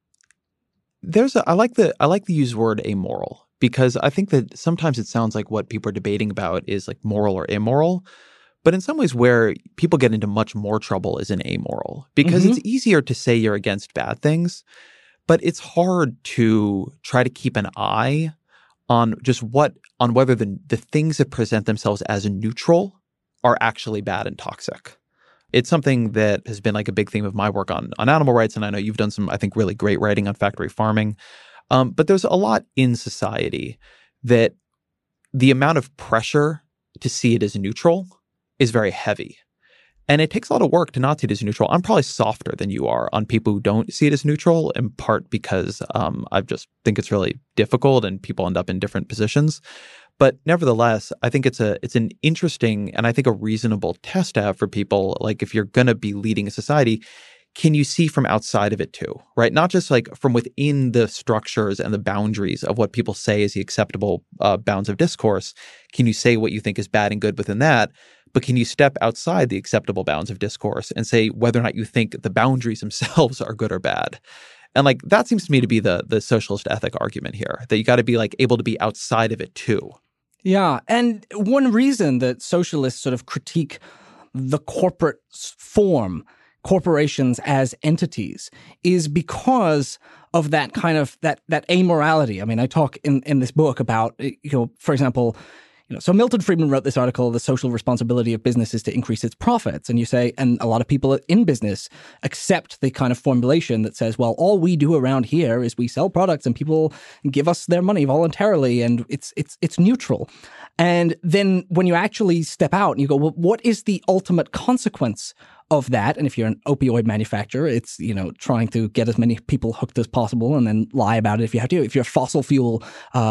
I like the use word amoral, because I think that sometimes it sounds like what people are debating about is like moral or immoral. But in some ways where people get into much more trouble is in amoral, because it's easier to say you're against bad things, but it's hard to try to keep an eye on whether the things that present themselves as neutral are actually bad and toxic. It's something that has been like a big theme of my work on animal rights. And I know you've done some, I think, really great writing on factory farming. But there's a lot in society that the amount of pressure to see it as neutral is very heavy. And it takes a lot of work to not see it as neutral. I'm probably softer than you are on people who don't see it as neutral, in part because I just think it's really difficult and people end up in different positions. But nevertheless, I think it's an interesting and I think a reasonable test to have for people. Like, if you're going to be leading a society, can you see from outside of it too, right? Not just like from within the structures and the boundaries of what people say is the acceptable bounds of discourse. Can you say what you think is bad and good within that? But can you step outside the acceptable bounds of discourse and say whether or not you think the boundaries themselves are good or bad? And like, that seems to me to be the socialist ethic argument here, that you got to be like able to be outside of it too.
Yeah. And one reason that socialists sort of critique the corporate form, corporations as entities, is because of that kind of that amorality. I mean, I talk in this book about, for example, so Milton Friedman wrote this article, The Social Responsibility of Business is to Increase Its Profits. And you say, and a lot of people in business accept the kind of formulation that says, well, all we do around here is we sell products and people give us their money voluntarily and it's neutral. And then when you actually step out and you go, well, what is the ultimate consequence of that? And if you're an opioid manufacturer, it's, trying to get as many people hooked as possible and then lie about it if you have to. If you're a fossil fuel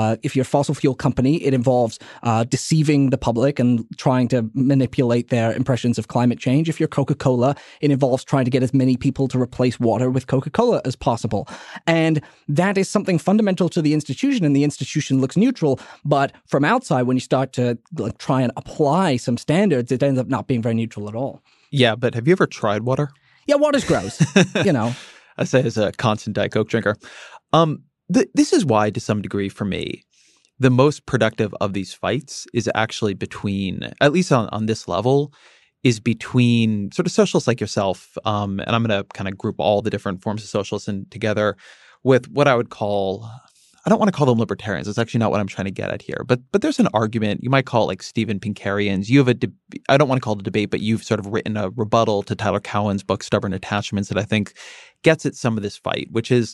company, it involves deceiving the public and trying to manipulate their impressions of climate change. If you're Coca-Cola, it involves trying to get as many people to replace water with Coca-Cola as possible. And that is something fundamental to the institution, and the institution looks neutral. But from outside, when you start to try and apply some standards, it ends up not being very neutral at all.
Yeah, but have you ever tried water?
Yeah, water's gross,
I say as a constant Diet Coke drinker. This is why, to some degree for me, the most productive of these fights is actually between, at least on this level, is between sort of socialists like yourself, and I'm going to kind of group all the different forms of socialists together with what I would call, I don't want to call them libertarians. That's actually not what I'm trying to get at here. But there's an argument. You might call it like Steven Pinkarians. You have I don't want to call it a debate, but you've sort of written a rebuttal to Tyler Cowen's book, Stubborn Attachments, that I think gets at some of this fight, which is,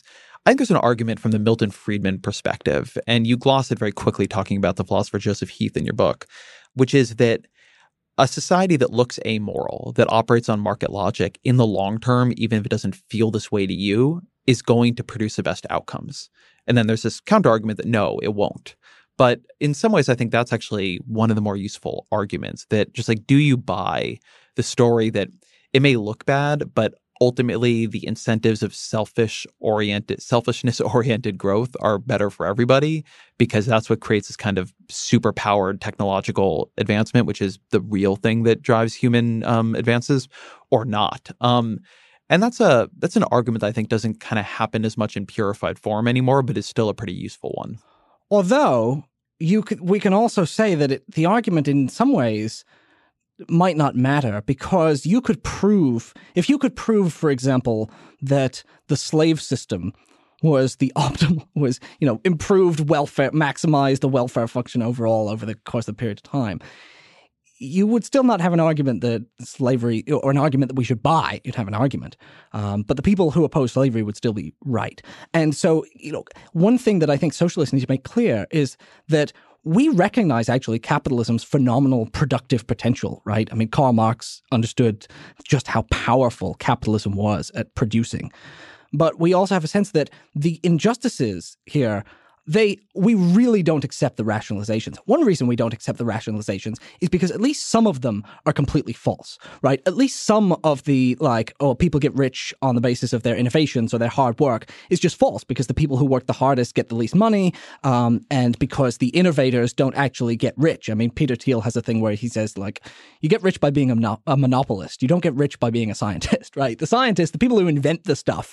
I think there's an argument from the Milton Friedman perspective, and you gloss it very quickly talking about the philosopher Joseph Heath in your book, which is that a society that looks amoral, that operates on market logic in the long term, even if it doesn't feel this way to you, is going to produce the best outcomes. And then there's this counter argument that no, it won't. But in some ways, I think that's actually one of the more useful arguments, that just like, do you buy the story that it may look bad, but ultimately the incentives of selfishness-oriented growth are better for everybody, because that's what creates this kind of super-powered technological advancement, which is the real thing that drives human advances, or not. And that's an argument that I think doesn't kind of happen as much in purified form anymore, but is still a pretty useful one.
Although we can also say that the argument in some ways might not matter, because if you could prove, for example, that the slave system was the optimal, improved welfare, maximized the welfare function overall over the course of the period of time, you would still not have an argument that slavery, or an argument that we should buy. You'd have an argument. But the people who oppose slavery would still be right. And so, one thing that I think socialists need to make clear is that we recognize actually capitalism's phenomenal productive potential, right? I mean, Karl Marx understood just how powerful capitalism was at producing. But we also have a sense that the injustices here, we really don't accept the rationalizations. One reason we don't accept the rationalizations is because at least some of them are completely false, right? At least some of the people get rich on the basis of their innovations or their hard work is just false, because the people who work the hardest get the least money, and because the innovators don't actually get rich. I mean, Peter Thiel has a thing where he says, you get rich by being a monopolist. You don't get rich by being a scientist, right? The scientists, the people who invent the stuff,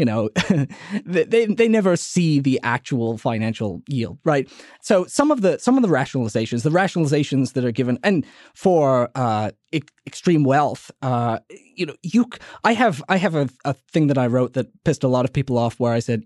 they never see the actual financial yield, right? So some of the rationalizations that are given, and for extreme wealth, I have a thing that I wrote that pissed a lot of people off, where I said,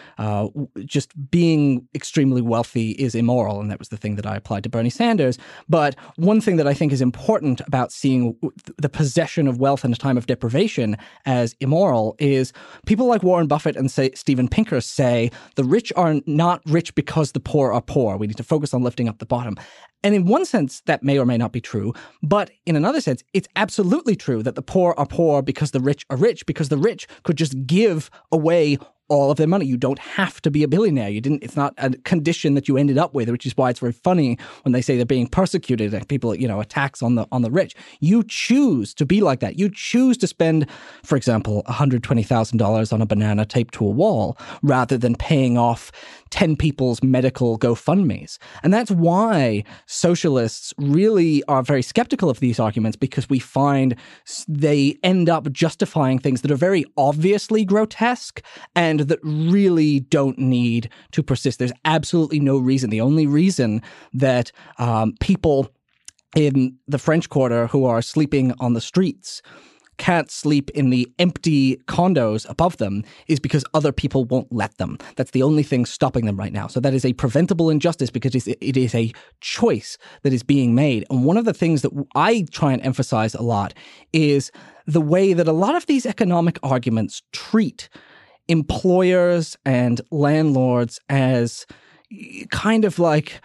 just being extremely wealthy is immoral, and that was the thing that I applied to Bernie Sanders. But one thing that I think is important about seeing the possession of wealth in a time of deprivation as immoral is people like Warren Buffett and Steven Pinker say the rich are not rich because the poor are poor. We need to focus on lifting up the bottom. And in one sense, that may or may not be true. But in another sense, it's absolutely true that the poor are poor because the rich are rich, because the rich could just give away all of their money. You don't have to be a billionaire. It's not a condition that you ended up with, which is why it's very funny when they say they're being persecuted and people, attacks on the rich. You choose to be like that. You choose to spend, for example, $120,000 on a banana taped to a wall rather than paying off 10 people's medical GoFundMes. And that's why socialists really are very skeptical of these arguments, because we find they end up justifying things that are very obviously grotesque and that really don't need to persist. There's absolutely no reason. The only reason that people in the French Quarter who are sleeping on the streets can't sleep in the empty condos above them is because other people won't let them. That's the only thing stopping them right now. So that is a preventable injustice, because it is a choice that is being made. And one of the things that I try and emphasize a lot is the way that a lot of these economic arguments treat employers and landlords as kind of like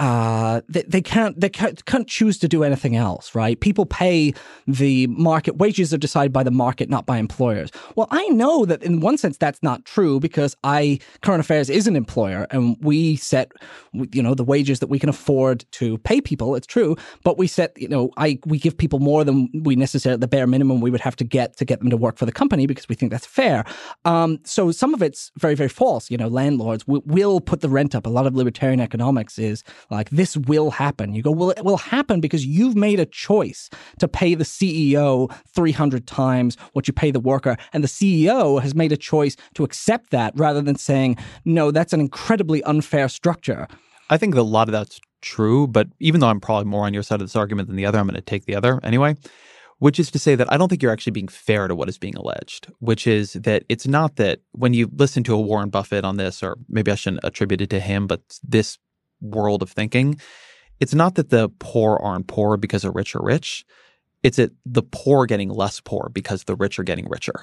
they can't choose to do anything else, right? People pay the market. Wages are decided by the market, not by employers. Well, I know that in one sense that's not true, because Current Affairs is an employer, and we set, the wages that we can afford to pay people. It's true, but we set, we give people more than we necessarily, the bare minimum we would have to get them to work for the company, because we think that's fair. So some of it's very, very false. Landlords will put the rent up. A lot of libertarian economics is like, this will happen. You go, well, it will happen because you've made a choice to pay the CEO 300 times what you pay the worker. And the CEO has made a choice to accept that rather than saying, no, that's an incredibly unfair structure.
I think that a lot of that's true, but even though I'm probably more on your side of this argument than the other, I'm going to take the other anyway, which is to say that I don't think you're actually being fair to what is being alleged, which is that it's not that when you listen to a Warren Buffett on this, or maybe I shouldn't attribute it to him, but this world of thinking, it's not that the poor aren't poor because the rich are rich. It's that the poor are getting less poor because the rich are getting richer.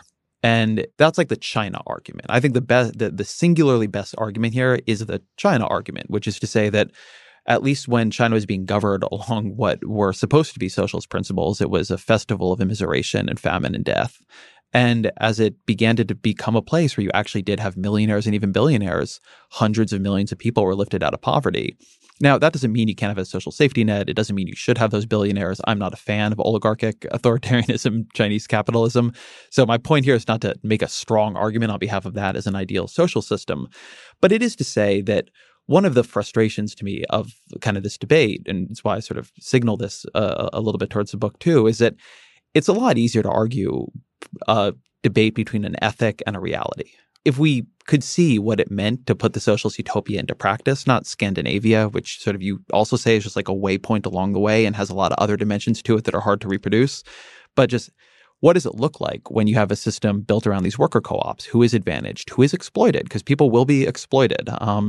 And that's like the China argument. I think the singularly best argument here is the China argument, which is to say that at least when China was being governed along what were supposed to be socialist principles, it was a festival of immiseration and famine and death. And as it began to become a place where you actually did have millionaires and even billionaires, hundreds of millions of people were lifted out of poverty. Now, that doesn't mean you can't have a social safety net. It doesn't mean you should have those billionaires. I'm not a fan of oligarchic authoritarianism, Chinese capitalism. So my point here is not to make a strong argument on behalf of that as an ideal social system, but it is to say that one of the frustrations to me of kind of this debate, and it's why I sort of signal this a little bit towards the book too, is that it's a lot easier to argue a debate between an ethic and a reality. If we could see what it meant to put the socialist utopia into practice, not Scandinavia, which sort of you also say is just like a waypoint along the way and has a lot of other dimensions to it that are hard to reproduce, but just what does it look like when you have a system built around these worker co-ops? Who is advantaged? Who is exploited? Because people will be exploited.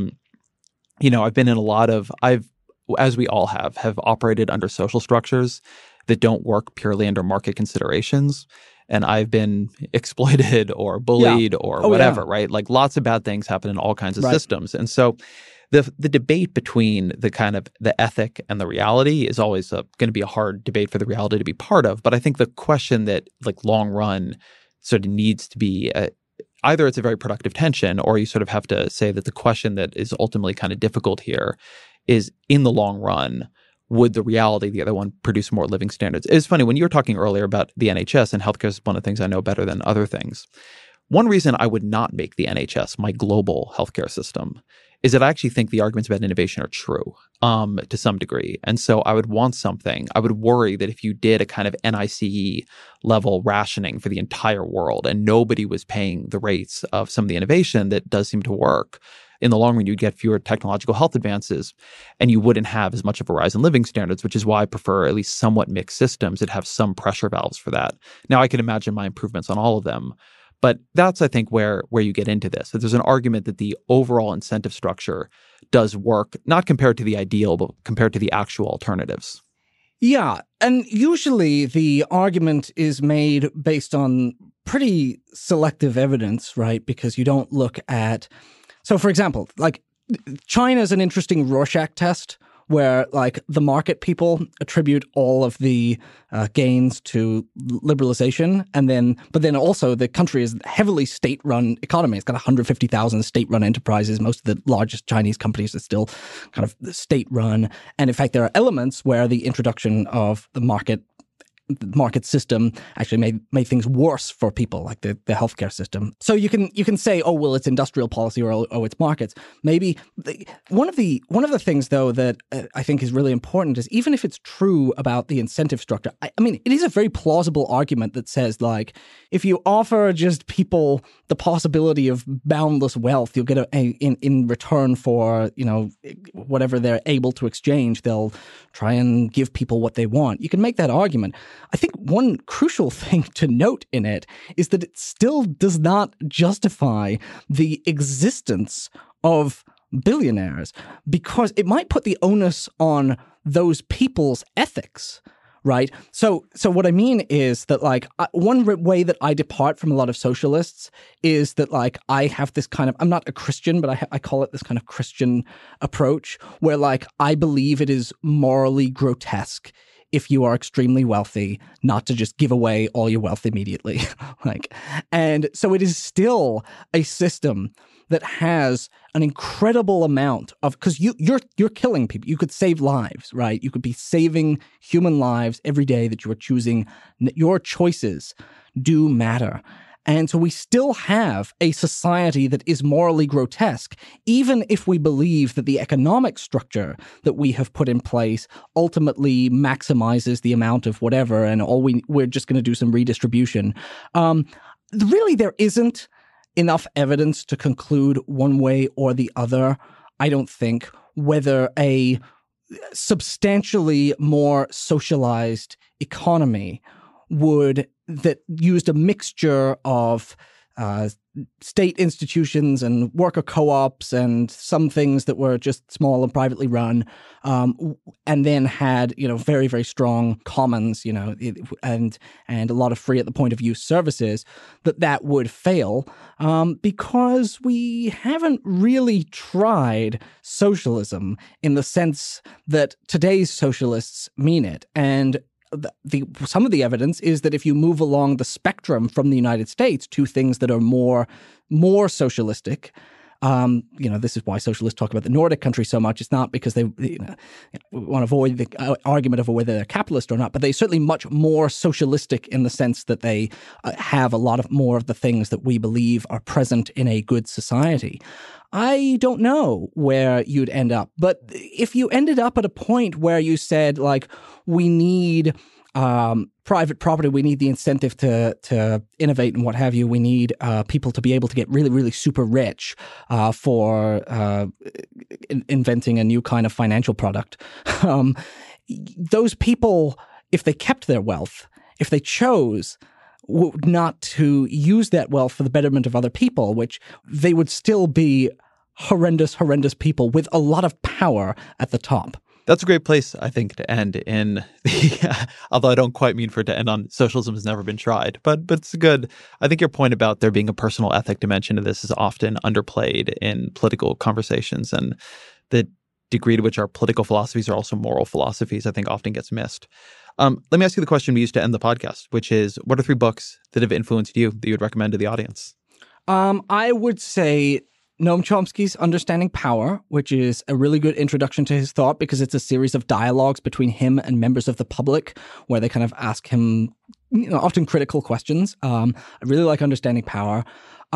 I've been in as we all have operated under social structures that don't work purely under market considerations. And I've been exploited or bullied or whatever, right? Like lots of bad things happen in all kinds of systems. And so the debate between the kind of the ethic and the reality is always going to be a hard debate for the reality to be part of. But I think the question that like long run sort of needs to be either it's a very productive tension, or you sort of have to say that the question that is ultimately kind of difficult here is, in the long run, would the reality, the other one, produce more living standards? It's funny, when you were talking earlier about the NHS, and healthcare is one of the things I know better than other things. One reason I would not make the NHS my global healthcare system is that I actually think the arguments about innovation are true to some degree. And so I would want something. I would worry that if you did a kind of NICE level rationing for the entire world and nobody was paying the rates of some of the innovation that does seem to work, in the long run, you'd get fewer technological health advances and you wouldn't have as much of a rise in living standards, which is why I prefer at least somewhat mixed systems that have some pressure valves for that. Now, I can imagine my improvements on all of them. But that's, I think, where you get into this. That there's an argument that the overall incentive structure does work, not compared to the ideal, but compared to the actual alternatives.
Yeah. And usually the argument is made based on pretty selective evidence, right? Because you don't look at... So, for example, like China's an interesting Rorschach test where like the market people attribute all of the gains to liberalization. But then also the country is a heavily state-run economy. It's got 150,000 state-run enterprises. Most of the largest Chinese companies are still kind of state-run. And in fact, there are elements where the introduction of the market system actually made things worse for people, like the healthcare system. So you can say, oh, well, it's industrial policy, or oh, it's markets. Maybe one of the things though that I think is really important is, even if it's true about the incentive structure, I mean, it is a very plausible argument that says, like, if you offer just people the possibility of boundless wealth, you'll get in return for whatever they're able to exchange, they'll try and give people what they want. You can make that argument. I think one crucial thing to note in it is that it still does not justify the existence of billionaires, because it might put the onus on those people's ethics, right? So what I mean is that, like, one way that I depart from a lot of socialists is that, like, I have this kind of, I'm not a Christian, but I call it this kind of Christian approach where, like, I believe it is morally grotesque if you are extremely wealthy not to just give away all your wealth immediately. And so it is still a system that has an incredible amount of, because you're killing people. You could save lives, right? You could be saving human lives every day that you are choosing. Your choices do matter. And so we still have a society that is morally grotesque, even if we believe that the economic structure that we have put in place ultimately maximizes the amount of whatever, and we're just going to do some redistribution. Really, there isn't enough evidence to conclude one way or the other, I don't think, whether a substantially more socialized economy that used a mixture of state institutions and worker co-ops and some things that were just small and privately run, and then had, very, very strong commons, and a lot of free at the point of use services, that would fail because we haven't really tried socialism in the sense that today's socialists mean it. And some of the evidence is that if you move along the spectrum from the United States to things that are more socialistic, this is why socialists talk about the Nordic countries so much. It's not because they want to avoid the argument of whether they're capitalist or not, but they're certainly much more socialistic in the sense that they have a lot of more of the things that we believe are present in a good society. I don't know where you'd end up, but if you ended up at a point where you said, like, we need private property, we need the incentive to innovate and what have you, we need people to be able to get really, really super rich for inventing a new kind of financial product. Those people, if they kept their wealth, if they chose not to use that wealth for the betterment of other people, which they would still be horrendous people with a lot of power at the top.
That's a great place, I think, to end in the, although I don't quite mean for it to end on socialism has never been tried, but it's good. I think your point about there being a personal ethic dimension to this is often underplayed in political conversations, and the degree to which our political philosophies are also moral philosophies, I think, often gets missed. Let me ask you the question we used to end the podcast, which is, what are 3 books that have influenced you that you would recommend to the audience?
I would say Noam Chomsky's Understanding Power, which is a really good introduction to his thought because it's a series of dialogues between him and members of the public where they kind of ask him, often critical questions. I really like Understanding Power.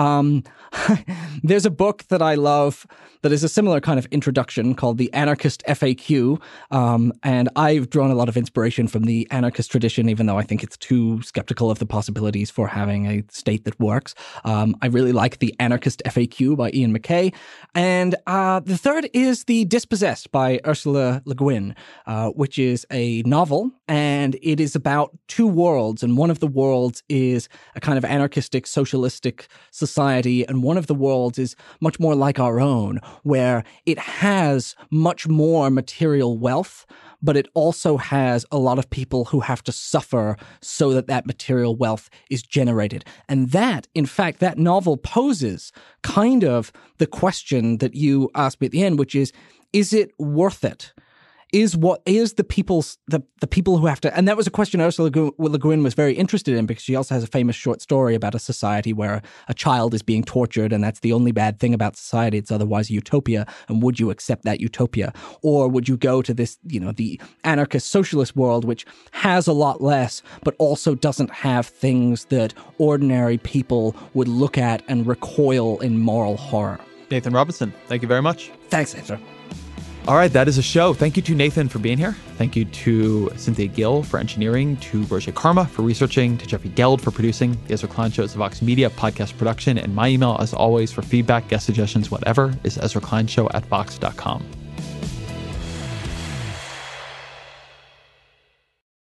There's a book that I love that is a similar kind of introduction called The Anarchist FAQ. And I've drawn a lot of inspiration from the anarchist tradition, even though I think it's too skeptical of the possibilities for having a state that works. I really like The Anarchist FAQ by Ian MacKaye. And the third is The Dispossessed by Ursula Le Guin, which is a novel. And it is about 2 worlds. And one of the worlds is a kind of anarchistic, socialistic society. And one of the worlds is much more like our own, where it has much more material wealth, but it also has a lot of people who have to suffer so that that material wealth is generated. And that, in fact, that novel poses kind of the question that you asked me at the end, which is it worth it? Is the people who have to, and that was a question Ursula Le Guin was very interested in because she also has a famous short story about a society where a child is being tortured and that's the only bad thing about society. It's otherwise a utopia. And would you accept that utopia? Or would you go to this, the anarchist socialist world, which has a lot less, but also doesn't have things that ordinary people would look at and recoil in moral horror?
Nathan Robinson, thank you very much.
Thanks, Ezra.
All right, that is a show. Thank you to Nathan for being here. Thank you to Cynthia Gill for engineering, to Roger Karma for researching, to Jeffrey Geld for producing. The Ezra Klein Show is a Vox Media podcast production, and my email, as always, for feedback, guest suggestions, whatever, is EzraKleinShow@Vox.com.